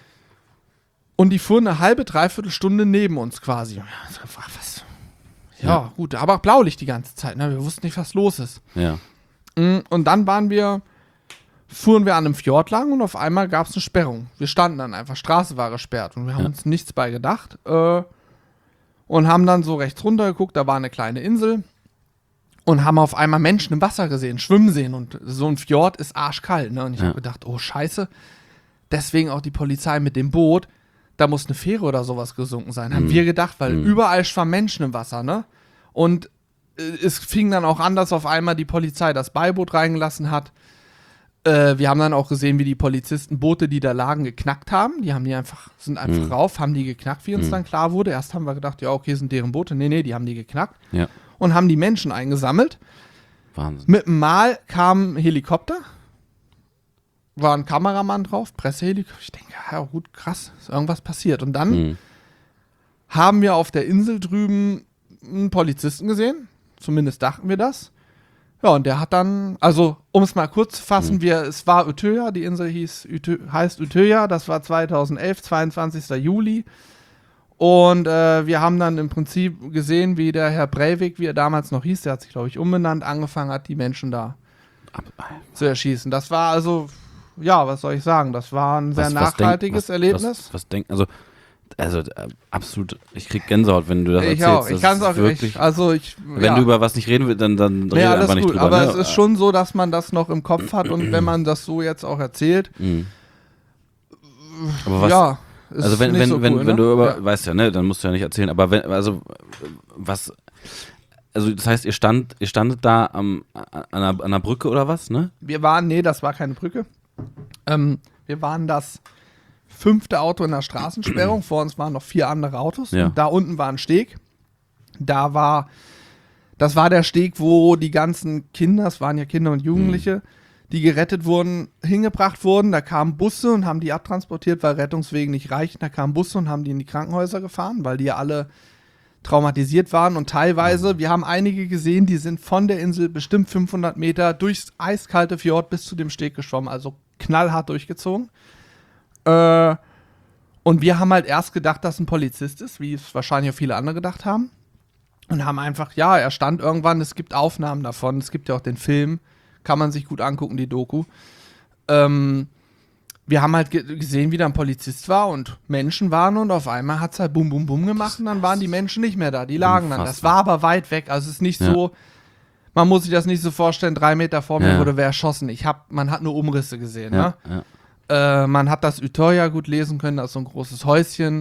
Und die fuhren eine halbe, dreiviertel Stunde neben uns quasi. Ja, was? Ja, Ja. gut, aber auch Blaulicht die ganze Zeit. Ne? Wir wussten nicht, was los ist. Ja. Mm, Und dann waren wir, fuhren wir an einem Fjord lang und auf einmal gab es eine Sperrung. Wir standen dann einfach, Straße war gesperrt und wir haben Ja. uns nichts bei gedacht. Äh, und haben dann so rechts runter geguckt, da war eine kleine Insel. Und haben auf einmal Menschen im Wasser gesehen, schwimmen sehen. Und so ein Fjord ist arschkalt. Ne? Und ich Ja. habe gedacht, oh Scheiße. Deswegen auch die Polizei mit dem Boot. Da muss eine Fähre oder sowas gesunken sein. Haben Mhm. wir gedacht, weil Mhm. überall schwammen Menschen im Wasser. Ne? Und äh, es fing dann auch an, dass auf einmal die Polizei das Beiboot reingelassen hat. Äh, wir haben dann auch gesehen, wie die Polizisten Boote, die da lagen, geknackt haben. Die haben die einfach, sind einfach Mhm. rauf, haben die geknackt, wie uns Mhm. dann klar wurde. Erst haben wir gedacht, ja, okay, sind deren Boote. Nee, nee, die haben die geknackt. Ja. Und haben die Menschen eingesammelt. Wahnsinn. Mit dem Mal kam ein Helikopter. War ein Kameramann drauf, Pressehelikopter. Ich denke, ja gut, krass, ist irgendwas passiert. Und dann Mhm. haben wir auf der Insel drüben einen Polizisten gesehen. Zumindest dachten wir das. Ja, und der hat dann, also um es mal kurz zu fassen, Mhm. wir, es war Utøya, die Insel hieß, Utö, heißt Utøya, das war zweitausendelf, zweiundzwanzigster Juli. Und äh, wir haben dann im Prinzip gesehen, wie der Herr Breivik, wie er damals noch hieß, der hat sich, glaube ich, umbenannt, angefangen hat, die Menschen da Ab- zu erschießen. Das war also, ja, was soll ich sagen, das war ein sehr Was- was denk- nachhaltiges was- Erlebnis. Was, was denk, also Also äh, absolut, ich krieg Gänsehaut, wenn du das ich erzählst. auch, ich Das kann es ist auch wirklich, nicht. Also ich, wenn ja. du über was nicht reden willst, dann, dann Nee, rede alles einfach nicht gut, drüber. aber ne? es ist schon so, dass man das noch im Kopf hat und wenn man das so jetzt auch erzählt, Mhm. Aber was, ja, ist also wenn, nicht wenn, so wenn, cool, wenn ne? du über, ja. weißt ja, ne, dann musst du ja nicht erzählen, aber wenn, also was, also das heißt, ihr stand, ihr standet da am, an, einer, an einer Brücke oder was, ne? Wir waren, nee, das war keine Brücke. Ähm, wir waren das fünfte Auto in der Straßensperrung. Vor uns waren noch vier andere Autos. Ja. Und da unten war ein Steg. Da war, das war der Steg, wo die ganzen Kinder, es waren ja Kinder und Jugendliche, mhm. die gerettet wurden, hingebracht wurden. Da kamen Busse und haben die abtransportiert, weil Rettungswege nicht reichen. Da kamen Busse und haben die in die Krankenhäuser gefahren, weil die ja alle traumatisiert waren. Und teilweise, wir haben einige gesehen, die sind von der Insel bestimmt fünfhundert Meter durchs eiskalte Fjord bis zu dem Steg geschwommen. Also knallhart durchgezogen. Äh, und wir haben halt erst gedacht, dass ein Polizist ist, wie es wahrscheinlich auch viele andere gedacht haben. Und haben einfach, ja, er stand irgendwann, es gibt Aufnahmen davon, es gibt ja auch den Film, kann man sich gut angucken, die Doku. Ähm, wir haben halt ge- gesehen, wie da ein Polizist war und Menschen waren und auf einmal hat es halt bum, bum, bum gemacht und dann waren die Menschen nicht mehr da, die lagen dann. Das war aber weit weg, also es ist nicht ja. so, man muss sich das nicht so vorstellen, drei Meter vor mir ja. wurde wer erschossen. Ich hab, man hat nur Umrisse gesehen, ja. ne? Ja. Äh, man hat das Utoya gut lesen können, das ist so ein großes Häuschen.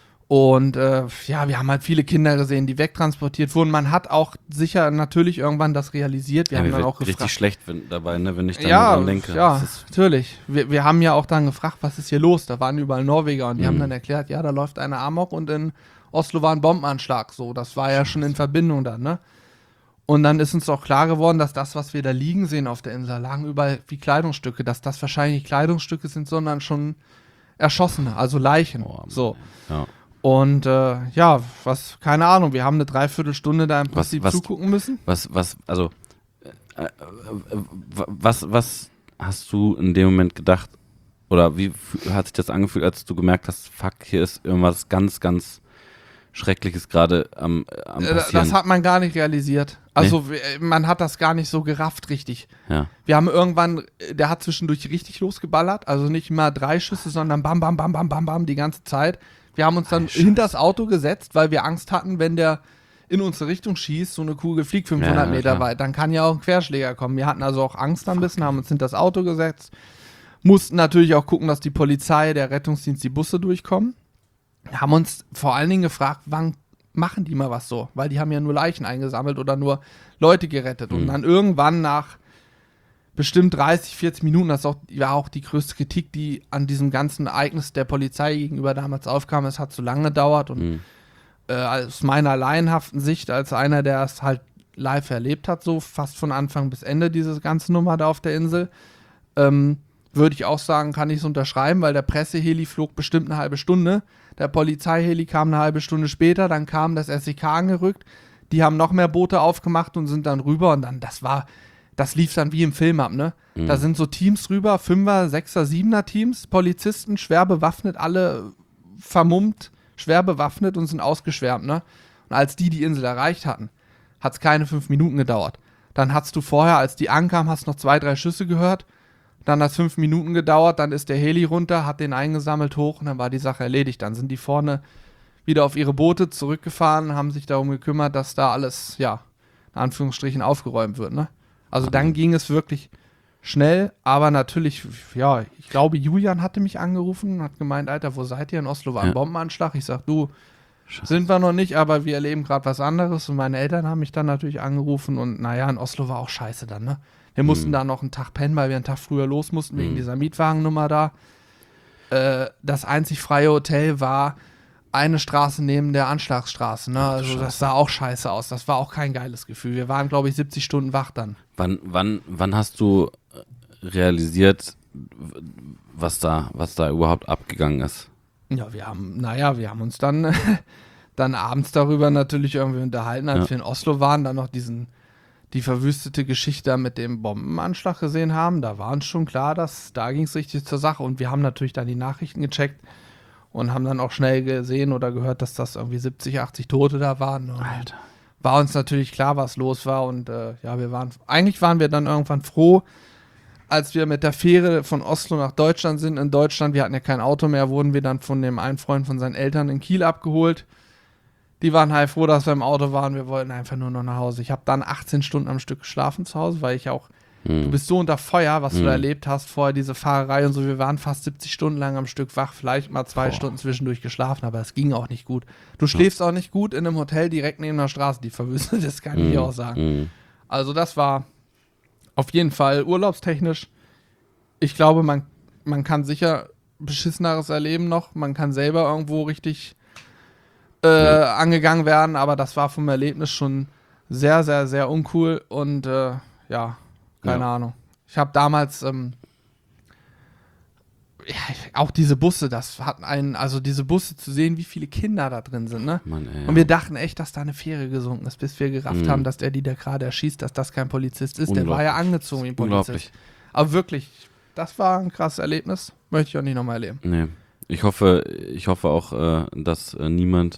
Und äh, ja, wir haben halt viele Kinder gesehen, die wegtransportiert wurden. Man hat auch sicher natürlich irgendwann das realisiert. Wir ja, haben mir dann auch richtig gefragt. schlecht wenn, dabei, ne, wenn ich dann Ja, daran denke. ja, Das ist, natürlich. Wir, wir haben ja auch dann gefragt, was ist hier los? Da waren überall Norweger und die Mhm. haben dann erklärt, ja, da läuft einer Amok und in Oslo war ein Bombenanschlag. So, das war ja schon in Verbindung dann, ne? Und dann ist uns auch klar geworden, dass das, was wir da liegen sehen auf der Insel, lagen überall wie Kleidungsstücke, dass das wahrscheinlich nicht Kleidungsstücke sind, sondern schon Erschossene, also Leichen. Oh, Mann, so. ja. Und äh, ja, was, keine Ahnung, wir haben eine Dreiviertelstunde da im Was- Prinzip was- zugucken müssen. Was, was, also, äh, äh, äh, was, was hast du in dem Moment gedacht, oder wie f- hat sich das angefühlt, als du gemerkt hast, fuck, hier ist irgendwas ganz, ganz Schreckliches gerade am, äh, am Äh, passieren? Das hat man gar nicht realisiert. Also w- man hat das gar nicht so gerafft richtig. ja. Wir haben irgendwann, äh, der hat zwischendurch richtig losgeballert, also nicht mal drei Schüsse, sondern bam, bam, bam, bam, bam, bam, die ganze Zeit. Wir haben uns dann Scheiße. hinter das Auto gesetzt, weil wir Angst hatten, wenn der in unsere Richtung schießt, so eine Kugel fliegt fünfhundert Ja, Meter klar. weit, dann kann ja auch ein Querschläger kommen. Wir hatten also auch Angst ein bisschen, haben uns hinter das Auto gesetzt, mussten natürlich auch gucken, dass die Polizei, der Rettungsdienst, die Busse durchkommen. Haben uns vor allen Dingen gefragt, wann machen die mal was so? Weil die haben ja nur Leichen eingesammelt oder nur Leute gerettet. Und Mhm. dann irgendwann nach bestimmt dreißig, vierzig Minuten, das ist auch, war auch die größte Kritik, die an diesem ganzen Ereignis der Polizei gegenüber damals aufkam. Es hat zu lange gedauert und Mhm. äh, aus meiner laienhaften Sicht, als einer, der es halt live erlebt hat, so fast von Anfang bis Ende diese ganze Nummer da auf der Insel, ähm, würde ich auch sagen, kann ich es unterschreiben, weil der Presseheli flog bestimmt eine halbe Stunde, der Polizeiheli kam eine halbe Stunde später, dann kam das S E K angerückt, die haben noch mehr Boote aufgemacht und sind dann rüber und dann, das war, das lief dann wie im Film ab, ne? Mhm. Da sind so Teams rüber, Fünfer, Sechser, Siebener Teams, Polizisten, schwer bewaffnet, alle vermummt, schwer bewaffnet und sind ausgeschwärmt, ne? Und als die die Insel erreicht hatten, hat es keine fünf Minuten gedauert. Dann hast du vorher, als die ankamen, hast noch zwei, drei Schüsse gehört, dann hat es fünf Minuten gedauert, dann ist der Heli runter, hat den eingesammelt hoch und dann war die Sache erledigt. Dann sind die vorne wieder auf ihre Boote zurückgefahren, haben sich darum gekümmert, dass da alles, ja, in Anführungsstrichen aufgeräumt wird, ne? Also dann ging es wirklich schnell, aber natürlich, ja, ich glaube, Julian hatte mich angerufen und hat gemeint, Alter, wo seid ihr? In Oslo war ein Ja. Bombenanschlag. Ich sag, du, Scheiße. sind wir noch nicht, aber wir erleben gerade was anderes. Und meine Eltern haben mich dann natürlich angerufen und naja, in Oslo war auch scheiße dann, ne? Wir mussten Mhm. da noch einen Tag pennen, weil wir einen Tag früher los mussten, wegen Mhm. dieser Mietwagennummer da. Äh, das einzig freie Hotel war eine Straße neben der Anschlagsstraße, ne? Also Scheiße. das sah auch scheiße aus. Das war auch kein geiles Gefühl. Wir waren, glaube ich, siebzig Stunden wach dann. Wann, wann, wann hast du äh, realisiert, w- was da, was da überhaupt abgegangen ist? Ja, wir haben, naja, wir haben uns dann, dann abends darüber natürlich irgendwie unterhalten, als Ja. wir in Oslo waren, dann noch diesen, die verwüstete Geschichte da mit dem Bombenanschlag gesehen haben. Da war uns schon klar, dass da ging es richtig zur Sache. Und wir haben natürlich dann die Nachrichten gecheckt und haben dann auch schnell gesehen oder gehört, dass das irgendwie siebzig, achtzig Tote da waren. Und Alter. war uns natürlich klar, was los war. Und äh, ja, wir waren, eigentlich waren wir dann irgendwann froh, als wir mit der Fähre von Oslo nach Deutschland sind, in Deutschland, wir hatten ja kein Auto mehr, wurden wir dann von dem einen Freund von seinen Eltern in Kiel abgeholt. Die waren halt froh, dass wir im Auto waren, wir wollten einfach nur noch nach Hause. Ich habe dann achtzehn Stunden am Stück geschlafen zu Hause, weil ich auch, hm. du bist so unter Feuer, was hm. du da erlebt hast, vorher diese Fahrerei und so, wir waren fast siebzig Stunden lang am Stück wach, vielleicht mal zwei Boah. Stunden zwischendurch geschlafen, aber es ging auch nicht gut. Du schläfst ja. auch nicht gut in einem Hotel direkt neben der Straße, die verwüstet, das kann hm. ich auch sagen. Hm. Also das war auf jeden Fall urlaubstechnisch. Ich glaube, man, man kann sicher beschisseneres erleben noch. Man kann selber irgendwo richtig äh, ja. angegangen werden, aber das war vom Erlebnis schon sehr, sehr, sehr uncool und äh, ja, keine ja. Ahnung. Ich habe damals ähm, ja, auch diese Busse, das hat einen, also diese Busse zu sehen, wie viele Kinder da drin sind, ne? Mann, ey, ja. Und wir dachten echt, dass da eine Fähre gesunken ist, bis wir gerafft mhm. haben, dass der, die da gerade erschießt, dass das kein Polizist ist. Der war ja angezogen wie ein Polizist. Aber wirklich, das war ein krasses Erlebnis. Möchte ich auch nicht nochmal erleben. Nee. Ich hoffe, ich hoffe auch, äh, dass äh, niemand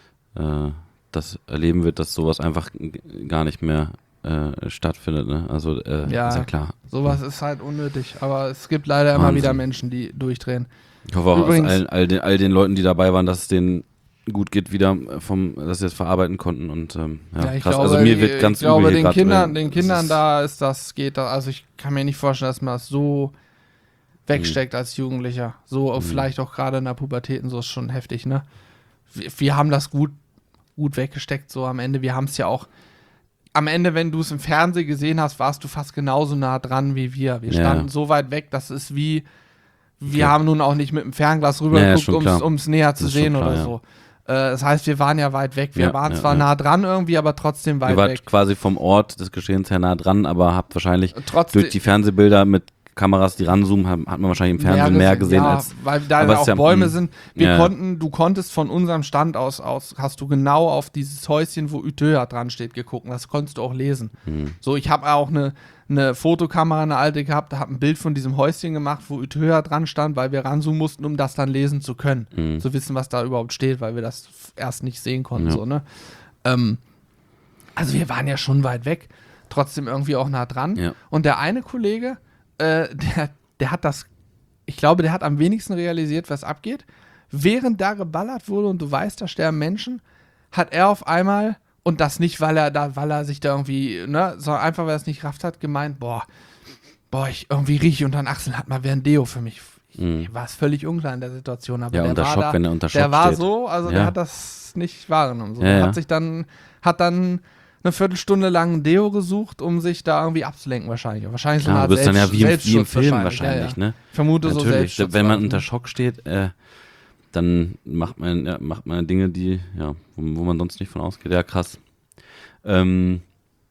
äh, das erleben wird, dass sowas einfach g- gar nicht mehr äh, stattfindet. Ne? Also äh, ja, ist ja klar. Sowas ja. ist halt unnötig. Aber es gibt leider Wahnsinn. Immer wieder Menschen, die durchdrehen. Ich hoffe auch Übrigens, aus all, all, den, all den Leuten, die dabei waren, dass es denen gut geht wieder, vom, dass sie es verarbeiten konnten. Und ähm, ja, ja, ich krass. Glaube, also mir wird ganz ich glaube, übel den grad, Kindern, äh, den Kindern da ist das, geht da, also ich kann mir nicht vorstellen, dass man das so wegsteckt mhm. als Jugendlicher. So mhm. vielleicht auch gerade in der Pubertät und so ist schon heftig, ne? Wir, wir haben das gut, gut weggesteckt, so am Ende. Wir haben es ja auch, am Ende, wenn du es im Fernsehen gesehen hast, warst du fast genauso nah dran wie wir. Wir standen ja. so weit weg, das ist wie, wir okay. haben nun auch nicht mit dem Fernglas rübergeguckt, ja, um es näher zu sehen klar, oder ja. so. Das heißt, wir waren ja weit weg. Wir ja, waren ja, zwar ja. nah dran irgendwie, aber trotzdem weit weg. Ihr wart weg. Quasi vom Ort des Geschehens her nah dran, aber habt wahrscheinlich trotzdem, durch die Fernsehbilder mit Kameras, die ranzoomen, hat, hat man wahrscheinlich im Fernsehen mehr gesehen, mehr gesehen ja, als... weil da auch ja, Bäume sind. Wir ja. konnten, du konntest von unserem Stand aus, aus, hast du genau auf dieses Häuschen, wo Utøya dran steht, geguckt. Das konntest du auch lesen. Mhm. So, ich habe auch eine, eine Fotokamera, eine alte gehabt, da habe ein Bild von diesem Häuschen gemacht, wo Utøya dran stand, weil wir ranzoomen mussten, um das dann lesen zu können. Mhm. Zu wissen, was da überhaupt steht, weil wir das erst nicht sehen konnten. Ja. So, ne? ähm, also wir waren ja schon weit weg, trotzdem irgendwie auch nah dran. Ja. Und der eine Kollege, äh, der der hat das, ich glaube, der hat am wenigsten realisiert, was abgeht. Während da geballert wurde und du weißt, da sterben Menschen, hat er auf einmal, und das nicht, weil er da, weil er sich da irgendwie, ne, sondern einfach, weil er es nicht gerafft hat, gemeint, boah, boah, ich irgendwie rieche unter den Achseln, hat mal wer ein Deo für mich. Mhm. Ich war es völlig unklar in der Situation, aber ja, der unter war Schock, da, wenn er unter Schock der war steht. so, also ja. der hat das nicht wahrgenommen. So. Ja, ja. Hat sich dann, hat dann eine Viertelstunde lang ein Deo gesucht, um sich da irgendwie abzulenken wahrscheinlich. Wahrscheinlich so ja, eine Art du bist dann ja wie, im- wie im Film wahrscheinlich, wahrscheinlich, ja, ja. ne? Ich vermute so Natürlich, Selbstschutz. wenn man unter Schock steht, äh, dann macht man, ja, macht man Dinge, die, ja, wo, wo man sonst nicht von ausgeht. Ja, krass. Ähm,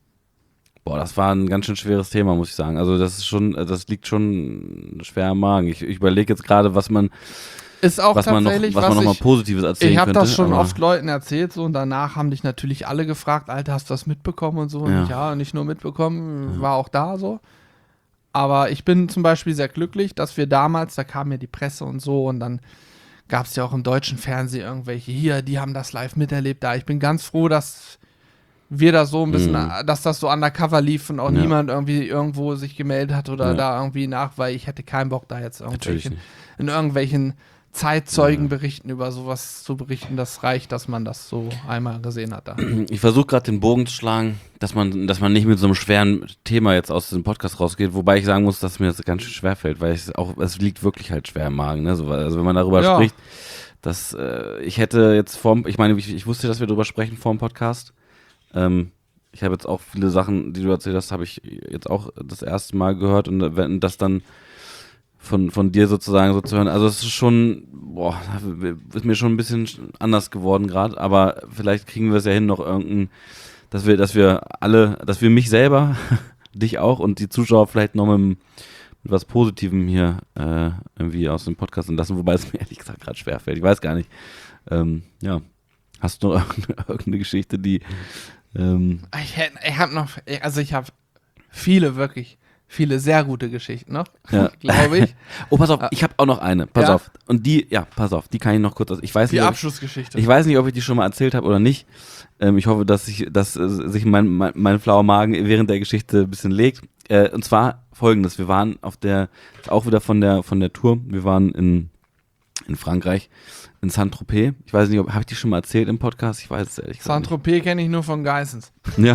boah, das war ein ganz schön schweres Thema, muss ich sagen. Also das ist schon, das liegt schon schwer am Magen. Ich, ich überlege jetzt gerade, was man ist auch was man noch, was, was man noch mal ich, Positives erzählen ich hab könnte. Ich habe das schon aber oft Leuten erzählt so und danach haben dich natürlich alle gefragt, Alter, hast du das mitbekommen und so. Ja. Und ja, nicht nur mitbekommen, Ja. war auch da so. Aber ich bin zum Beispiel sehr glücklich, dass wir damals, da kam ja die Presse und so und dann gab es ja auch im deutschen Fernsehen irgendwelche hier, die haben das live miterlebt da. Ich bin ganz froh, dass wir da so ein bisschen, Mhm. dass das so undercover lief und auch Ja. niemand irgendwie irgendwo sich gemeldet hat oder Ja. da irgendwie nach, weil ich hätte keinen Bock da jetzt Natürlich irgendwelchen, nicht. in irgendwelchen Zeitzeugenberichten über sowas zu berichten. Das reicht, dass man das so einmal gesehen hat da. Ich versuche gerade den Bogen zu schlagen, dass man, dass man nicht mit so einem schweren Thema jetzt aus diesem Podcast rausgeht, wobei ich sagen muss, dass mir das ganz schön schwer fällt, weil es auch, es liegt wirklich halt schwer im Magen, ne? So, also wenn man darüber Ja. spricht, dass äh, ich hätte jetzt vorm, ich meine, ich, ich wusste, dass wir darüber sprechen vor dem Podcast. Ähm, ich habe jetzt auch viele Sachen, die du erzählt hast, habe ich jetzt auch das erste Mal gehört und wenn das dann von, von dir sozusagen so zu hören, also es ist schon, boah, ist mir schon ein bisschen anders geworden gerade, aber vielleicht kriegen wir es ja hin, noch irgendein, dass wir, dass wir alle, dass wir mich selber, dich auch und die Zuschauer vielleicht noch mit, mit was Positivem hier äh, irgendwie aus dem Podcast entlassen, wobei es mir ehrlich gesagt gerade schwerfällt, ich weiß gar nicht. Ähm, ja, hast du noch irgendeine, irgendeine Geschichte, die ähm Ich, hätt- ich habe noch, also ich habe viele wirklich, viele sehr gute Geschichten noch, Ja. glaube ich. Oh, pass auf, ich habe auch noch eine. Pass Ja? auf. Und die, ja, pass auf, die kann ich noch kurz. Ich weiß Die nicht, ob ich, Abschlussgeschichte. ich weiß nicht, ob ich die schon mal erzählt habe oder nicht. Ähm, ich hoffe, dass sich, dass äh, sich mein, mein, mein flauer Magen während der Geschichte ein bisschen legt. Äh, und zwar Folgendes. Wir waren auf der, auch wieder von der, von der Tour, wir waren in, in Frankreich, in Saint-Tropez. Ich weiß nicht, habe ich die schon mal erzählt im Podcast? Ich weiß es ehrlich gesagt nicht. Saint-Tropez kenne ich nur von Geissens. Ja.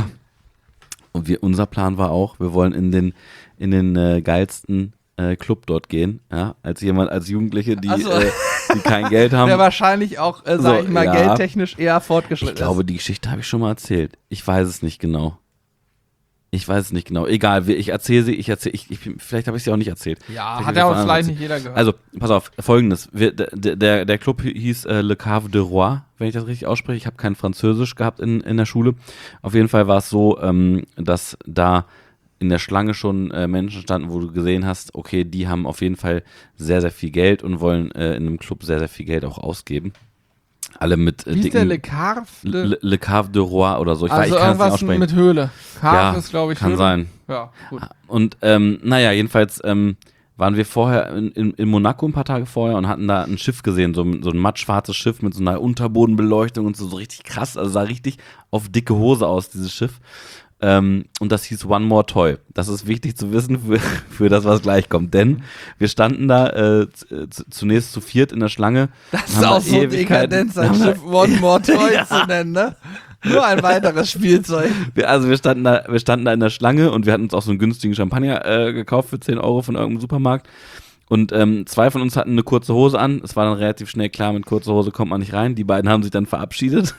Und wir, unser Plan war auch, wir wollen in den, in den äh, geilsten äh, Club dort gehen, ja, als jemand, als Jugendliche, die, So. äh, die kein Geld haben. Der wahrscheinlich auch, äh, sag So, ich mal, ja. geldtechnisch eher fortgeschritten Ich glaube, ist. die Geschichte habe ich schon mal erzählt. Ich weiß es nicht genau. Ich weiß es nicht genau. Egal, ich erzähle sie, ich erzähle, ich, ich, vielleicht habe ich sie auch nicht erzählt. Ja, Vielleicht hat hab ja ich uns von vielleicht anderen nicht jeder gehört. Also, pass auf, folgendes. Wir, der, der, der Club hieß äh, Le Cave de Roi, wenn ich das richtig ausspreche. Ich habe kein Französisch gehabt in, in der Schule. Auf jeden Fall war es so, ähm, dass da in der Schlange schon äh, Menschen standen, wo du gesehen hast, okay, die haben auf jeden Fall sehr, sehr viel Geld und wollen äh, in einem Club sehr, sehr viel Geld auch ausgeben. Alle mit äh, Wie ist der dicken... Le Carve? Le, Le Cave de Roi oder so. Ich, weiß, Also ich kann es nicht irgendwas aussprechen. mit Höhle. Carve Ja, ist, glaube ich, kann Höhle. sein. Ja, gut. Und ähm, naja, jedenfalls ähm, waren wir vorher in, in, in Monaco ein paar Tage vorher und hatten da ein Schiff gesehen, so, so ein mattschwarzes Schiff mit so einer Unterbodenbeleuchtung und so, so richtig krass, also sah richtig auf dicke Hose aus, dieses Schiff. Ähm, und das hieß One More Toy. Das ist wichtig zu wissen für, für das, was gleich kommt. Denn wir standen da äh, z- z- zunächst zu viert in der Schlange. Das ist auch so dekadent, sein Schiff One More Toy Ja. zu nennen, ne? Nur ein weiteres Spielzeug. Wir, also wir standen, da, wir standen da in der Schlange und wir hatten uns auch so einen günstigen Champagner äh, gekauft für zehn Euro von irgendeinem Supermarkt. Und ähm, zwei von uns hatten eine kurze Hose an. Es war dann relativ schnell klar, mit kurzer Hose kommt man nicht rein. Die beiden haben sich dann verabschiedet.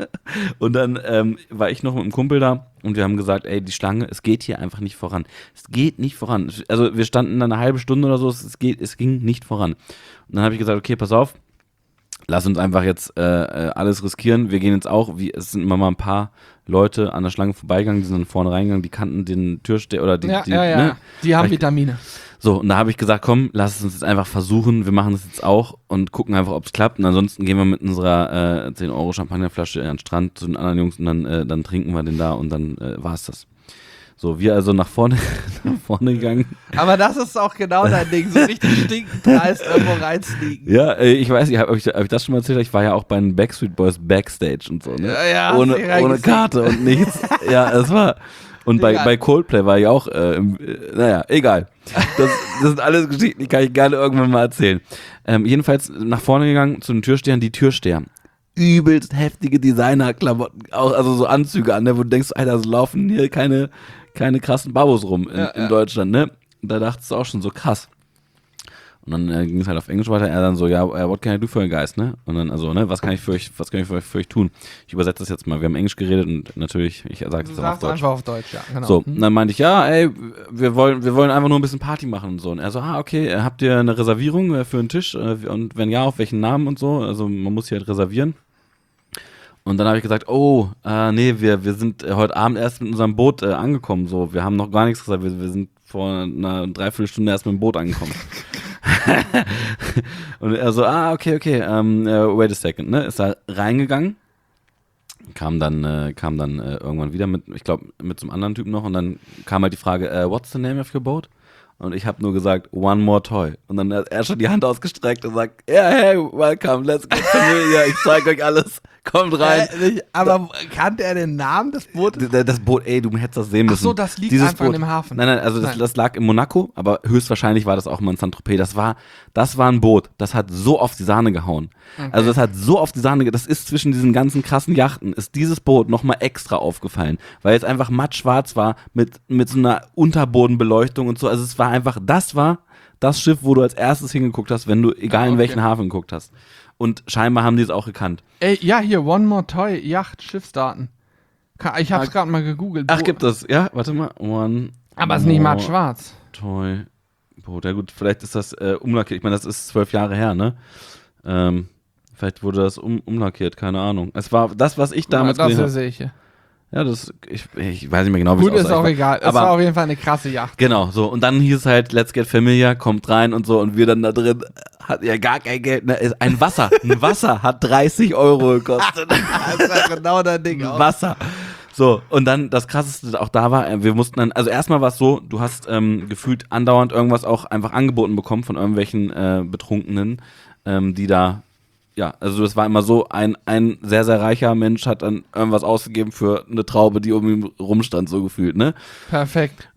Und dann ähm, war ich noch mit einem Kumpel da und wir haben gesagt, ey, die Schlange, es geht hier einfach nicht voran. Es geht nicht voran. Also wir standen da eine halbe Stunde oder so, es, geht, es ging nicht voran. Und dann habe ich gesagt, okay, pass auf, lass uns einfach jetzt äh, alles riskieren. Wir gehen jetzt auch, wie, es sind immer mal ein paar Leute an der Schlange vorbeigegangen, die sind dann vorne reingegangen, die kannten den Türsteher oder die, Ja, die, ja, ja. ne? Die haben Vielleicht- Vitamine. So, und da habe ich gesagt, komm, lass es uns jetzt einfach versuchen. Wir machen das jetzt auch und gucken einfach, ob es klappt. Und ansonsten gehen wir mit unserer äh, zehn Euro Champagnerflasche an den Strand zu den anderen Jungs und dann, äh, dann trinken wir den da und dann äh, war es das. So, wir also nach vorne, nach vorne gegangen. Aber das ist auch genau dein Ding, so richtig stinkend dreist irgendwo reinsneaken. Ja, äh, ich weiß nicht, habe ich, hab ich das schon mal erzählt? Ich war ja auch bei den Backstreet Boys Backstage und so, ne? Ja, ja, ohne hast du ja ohne gesehen. Karte und nichts. Ja, es war... Und bei, Egal. bei Coldplay war ich auch, äh, im, äh, naja, egal. Das, das sind alles Geschichten, die kann ich gerne irgendwann mal erzählen. Ähm, jedenfalls nach vorne gegangen zu den Türstehern, die Türsteher. Übelst heftige Designer-Klamotten, auch, also so Anzüge an, ne, wo du denkst, Alter, so laufen hier keine, keine krassen Babos rum in, Ja, in ja. Deutschland, ne? Da dachtest du auch schon so krass. Und dann äh, ging es halt auf Englisch weiter. Er dann so, ja, uh, what can I do for you guys, ne? Und dann, also, ne, was kann ich für euch, was kann ich für euch, für euch tun? Ich übersetze das jetzt mal. Wir haben Englisch geredet und natürlich, ich sage Du es dann auf sagst Deutsch. einfach auf Deutsch, ja, genau. So, und dann meinte ich, ja, ey, wir wollen, wir wollen einfach nur ein bisschen Party machen und so. Und er so, ah, okay, äh, habt ihr eine Reservierung äh, für einen Tisch? Äh, und wenn ja, auf welchen Namen und so? Also man muss hier halt reservieren. Und dann habe ich gesagt, oh, äh, nee, wir, wir sind äh, heute Abend erst mit unserem Boot äh, angekommen. So, wir haben noch gar nichts gesagt. Wir, wir sind vor einer Dreiviertelstunde erst mit dem Boot angekommen. Und er so, ah, okay, okay, um, uh, wait a second, ne? Ist da reingegangen, kam dann, äh, kam dann äh, irgendwann wieder mit, ich glaube, mit so einem anderen Typen noch und dann kam halt die Frage, äh, what's the name of your boat? Und ich habe nur gesagt, one more toy. Und dann hat er schon die Hand ausgestreckt und sagt, ja, yeah, hey, welcome, let's get familiar, ich zeig euch alles, kommt rein. Äh, nicht, aber kannte er den Namen des Bootes? Das, das Boot, ey, du hättest das sehen müssen. Ach so, das liegt Dieses einfach Boot, in dem Hafen. Nein, nein, also das, Nein. das lag in Monaco, aber höchstwahrscheinlich war das auch mal in Saint-Tropez. Das war, das war ein Boot, das hat so auf die Sahne gehauen. Okay. Also das hat so auf die Sahne, ge- das ist zwischen diesen ganzen krassen Yachten, ist dieses Boot nochmal extra aufgefallen, weil es einfach mattschwarz war mit, mit so einer Unterbodenbeleuchtung und so. Also es war einfach, das war das Schiff, wo du als erstes hingeguckt hast, wenn du, egal Ah, in okay. welchen Hafen geguckt hast. Und scheinbar haben die es auch gekannt. Ey, ja, hier, One More Toy, Yacht, Schiffsdaten. Ka- Ich hab's Ah, gerade mal gegoogelt. Ach, Bo- gibt es, ja? Warte mal. One Aber es ist nicht more matt schwarz. Toy Boot. Ja gut, vielleicht ist das äh, umlackiert. Ich meine, das ist zwölf Jahre her, ne? Ähm, vielleicht wurde das um, umlackiert, keine Ahnung. Es war das, was ich damals das gesehen habe. sehe ich hier. Ja, das, ich, ich weiß nicht mehr genau, wie Gut, es ist auch aussah. egal. Es Aber war auf jeden Fall eine krasse Yacht. genau, so. Und dann hieß es halt, let's get familiar, kommt rein und so. Und wir dann da drin, hat ja gar kein Geld. Ne? Ist Ein Wasser, ein Wasser hat dreißig Euro gekostet. Das ist ja genau dein Ding auch. Wasser. So, und dann das Krasseste auch da war, äh, wir mussten dann, also erstmal war es so, du hast ähm, gefühlt andauernd irgendwas auch einfach angeboten bekommen von irgendwelchen äh, Betrunkenen, ähm, die da, ja, also das war immer so, ein, ein sehr, sehr reicher Mensch hat dann irgendwas ausgegeben für eine Traube, die um ihn rumstand, so gefühlt, ne? Perfekt.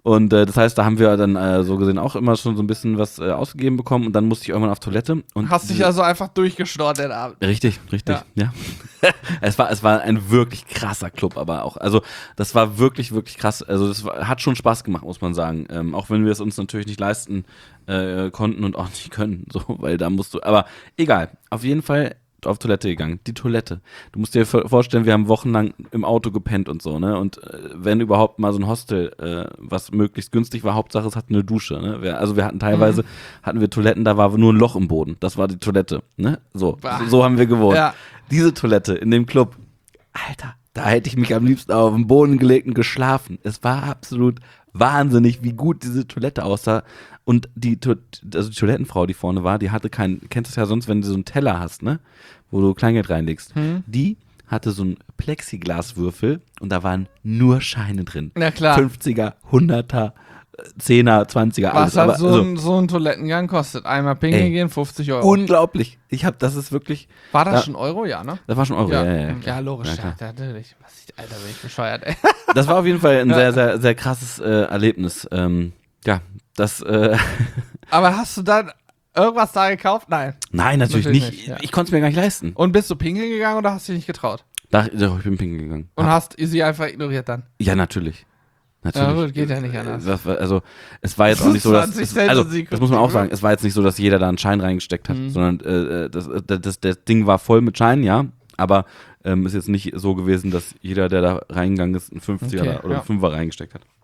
Und äh, das heißt, da haben wir dann äh, so gesehen auch immer schon so ein bisschen was äh, ausgegeben bekommen und dann musste ich irgendwann auf Toilette. Und Hast dich also einfach durchgeschnort den Abend. Richtig, richtig, ja. ja. es, war, es war ein wirklich krasser Club, aber auch, also das war wirklich, wirklich krass. Also das war, hat schon Spaß gemacht, muss man sagen. Ähm, auch wenn wir es uns natürlich nicht leisten äh, konnten und auch nicht können, so, weil da musst du, aber egal, auf jeden Fall auf Toilette gegangen. Die Toilette. Du musst dir vorstellen, wir haben wochenlang im Auto gepennt und so, ne? Und äh, wenn überhaupt mal so ein Hostel, äh, was möglichst günstig war, Hauptsache es hatte eine Dusche, ne? Wir, also wir hatten teilweise, mhm. hatten wir Toiletten, da war nur ein Loch im Boden. Das war die Toilette, ne? So, so, so haben wir gewohnt. Ja. Diese Toilette in dem Club, Alter, da hätte ich mich am liebsten auf den Boden gelegt und geschlafen. Es war absolut wahnsinnig, wie gut diese Toilette aussah. Und die, also die Toilettenfrau, die vorne war, die hatte keinen, kennst du es ja sonst, wenn du so einen Teller hast, ne, wo du Kleingeld reinlegst. Hm. Die hatte so einen Plexiglaswürfel und da waren nur Scheine drin. Na klar. fünfziger, hunderter, zehner, zwanziger, alles. Was halt so, ein, so ein Toilettengang kostet. Einmal pinkeln gehen, fünfzig Euro. Unglaublich. Ich hab, das ist wirklich. War das da, schon Euro? Ja, ne? Das war schon Euro, ja. Ja, ja, ja, ja logisch. Ja, ja, natürlich. Was, Alter, bin ich bescheuert, ey. Das war auf jeden Fall ein ja. sehr, sehr, sehr krasses äh, Erlebnis. Ähm, ja, das. Äh Aber hast du dann irgendwas da gekauft? Nein. Nein, natürlich, natürlich nicht. nicht ja. Ich konnte es mir gar nicht leisten. Und bist du pinkeln gegangen oder hast du dich nicht getraut? Da, ich bin pinkeln gegangen. Und ha. hast sie einfach ignoriert dann? Ja, natürlich. Natürlich. Ja, gut, geht ja nicht anders. Das war, also, es war jetzt auch nicht so, dass. Es, also, das muss man auch sagen. Es war jetzt nicht so, dass jeder da einen Schein reingesteckt hat, mhm. sondern äh, das, das, das, das Ding war voll mit Scheinen, ja. Aber ähm, ist jetzt nicht so gewesen, dass jeder, der da reingegangen ist, einen fünfziger okay, oder ja. einen Fünfer reingesteckt hat.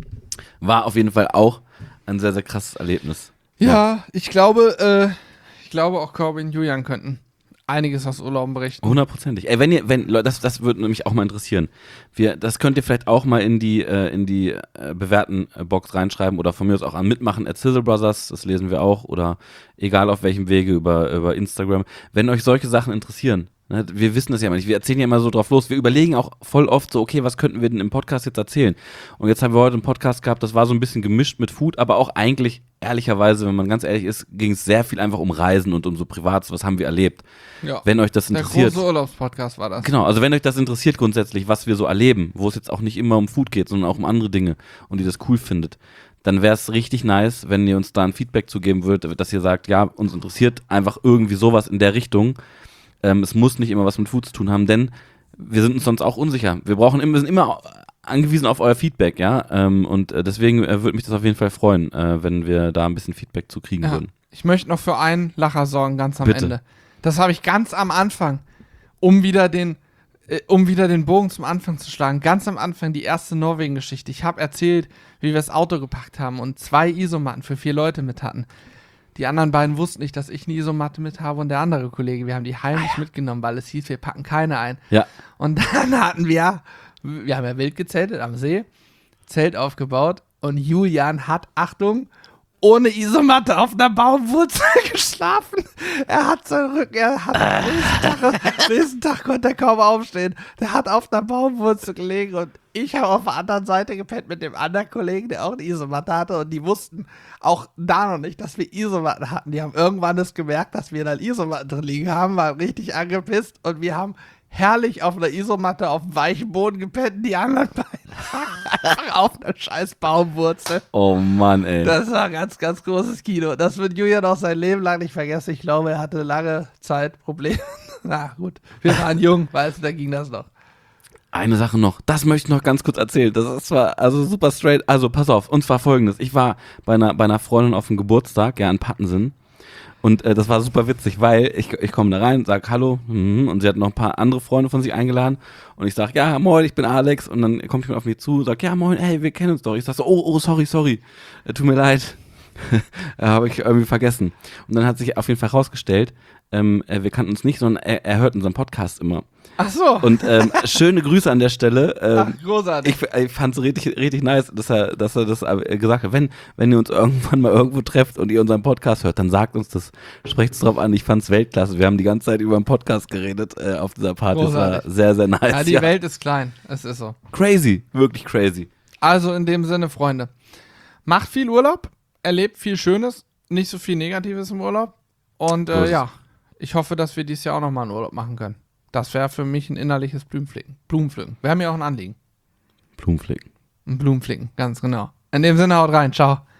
War auf jeden Fall auch ein sehr, sehr krasses Erlebnis. Ja, ja. ich glaube, äh, ich glaube auch Corbin und Julian könnten einiges aus Urlauben berichten. Hundertprozentig. Ey, wenn ihr, wenn, das, das würde mich auch mal interessieren. Wir, das könnt ihr vielleicht auch mal in die, äh, in die äh, bewerten Box reinschreiben oder von mir aus auch an Mitmachen at Sizzle Brothers, das lesen wir auch, oder egal auf welchem Wege über, über Instagram. Wenn euch solche Sachen interessieren, ne, wir wissen das ja immer nicht, wir erzählen ja immer so drauf los, wir überlegen auch voll oft so, okay, was könnten wir denn im Podcast jetzt erzählen? Und jetzt haben wir heute einen Podcast gehabt, das war so ein bisschen gemischt mit Food, aber auch eigentlich, ehrlicherweise, wenn man ganz ehrlich ist, ging es sehr viel einfach um Reisen und um so Privates, was haben wir erlebt. Ja. Wenn euch das interessiert. Der große Urlaubspodcast war das. Genau, also wenn euch das interessiert grundsätzlich, was wir so erleben, wo es jetzt auch nicht immer um Food geht, sondern auch um andere Dinge und ihr das cool findet, dann wäre es richtig nice, wenn ihr uns da ein Feedback zugeben würdet, dass ihr sagt, ja, uns interessiert einfach irgendwie sowas in der Richtung. Ähm, es muss nicht immer was mit Food zu tun haben, denn wir sind uns sonst auch unsicher. Wir brauchen immer, wir sind immer angewiesen auf euer Feedback, ja. Ähm, und äh, deswegen äh, würde mich das auf jeden Fall freuen, äh, wenn wir da ein bisschen Feedback zu kriegen ja. würden. Ich möchte noch für einen Lacher sorgen, ganz am Bitte. Ende. Das habe ich ganz am Anfang, um wieder den, äh, um wieder den Bogen zum Anfang zu schlagen. Ganz am Anfang die erste Norwegen-Geschichte. Ich habe erzählt, wie wir das Auto gepackt haben und zwei Isomatten für vier Leute mit hatten. Die anderen beiden wussten nicht, dass ich eine Isomatte mit habe und der andere Kollege. Wir haben die heimlich ah, ja. mitgenommen, weil es hieß, wir packen keine ein. Ja. Und dann hatten wir, wir haben ja wild gezeltet am See, Zelt aufgebaut und Julian hat, Achtung, ohne Isomatte auf einer Baumwurzel geschlafen. Er hat seinen Rücken, er hat am nächsten Tag, nächsten Tag konnte er kaum aufstehen. Der hat auf einer Baumwurzel gelegen und ich habe auf der anderen Seite gepennt mit dem anderen Kollegen, der auch eine Isomatte hatte und die wussten auch da noch nicht, dass wir Isomatten hatten. Die haben irgendwann das gemerkt, dass wir dann Isomatten drin liegen haben, waren richtig angepisst und wir haben herrlich auf einer Isomatte auf dem weichen Boden gepennt, die anderen beiden einfach auf einer scheiß Baumwurzel. Oh Mann, ey. Das war ein ganz, ganz großes Kino. Das wird Julian auch sein Leben lang nicht vergessen. Ich glaube, er hatte lange Zeit Probleme. Na gut, wir waren jung, weißt du, da ging das noch. Eine Sache noch, das möchte ich noch ganz kurz erzählen. Das ist zwar also super straight, also pass auf, und zwar folgendes. Ich war bei einer, bei einer Freundin auf dem Geburtstag, ja, in Pattensen. Und äh, das war super witzig, weil ich, ich komme da rein, sag Hallo, mm, und sie hat noch ein paar andere Freunde von sich eingeladen. Und ich sag, ja, moin, ich bin Alex. Und dann kommt jemand auf mich zu, sagt, ja, moin, ey, wir kennen uns doch. Ich sag so, oh, oh, sorry, sorry, äh, tut mir leid. Habe ich irgendwie vergessen. Und dann hat sich auf jeden Fall rausgestellt, ähm, äh, wir kannten uns nicht, sondern er, er hört unseren Podcast immer. Ach so. Und ähm, schöne Grüße an der Stelle. Ähm, Ach, großartig. Ich, ich fand es richtig, richtig nice, dass er, dass er das gesagt hat. Wenn, wenn ihr uns irgendwann mal irgendwo trefft und ihr unseren Podcast hört, dann sagt uns das. Sprecht es drauf an. Ich fand es Weltklasse. Wir haben die ganze Zeit über den Podcast geredet äh, auf dieser Party. Großartig. Das war sehr, sehr nice. Ja, die ja. Welt ist klein. Es ist so. Crazy. Wirklich crazy. Also in dem Sinne, Freunde, macht viel Urlaub, erlebt viel Schönes, nicht so viel Negatives im Urlaub. Und äh, ja, ich hoffe, dass wir dieses Jahr auch nochmal einen Urlaub machen können. Das wäre für mich ein innerliches Blumenpflücken. Blumenpflücken. Wir haben ja auch ein Anliegen. Blumenpflücken. Ein Blumenpflücken, ganz genau. In dem Sinne, haut rein. Ciao.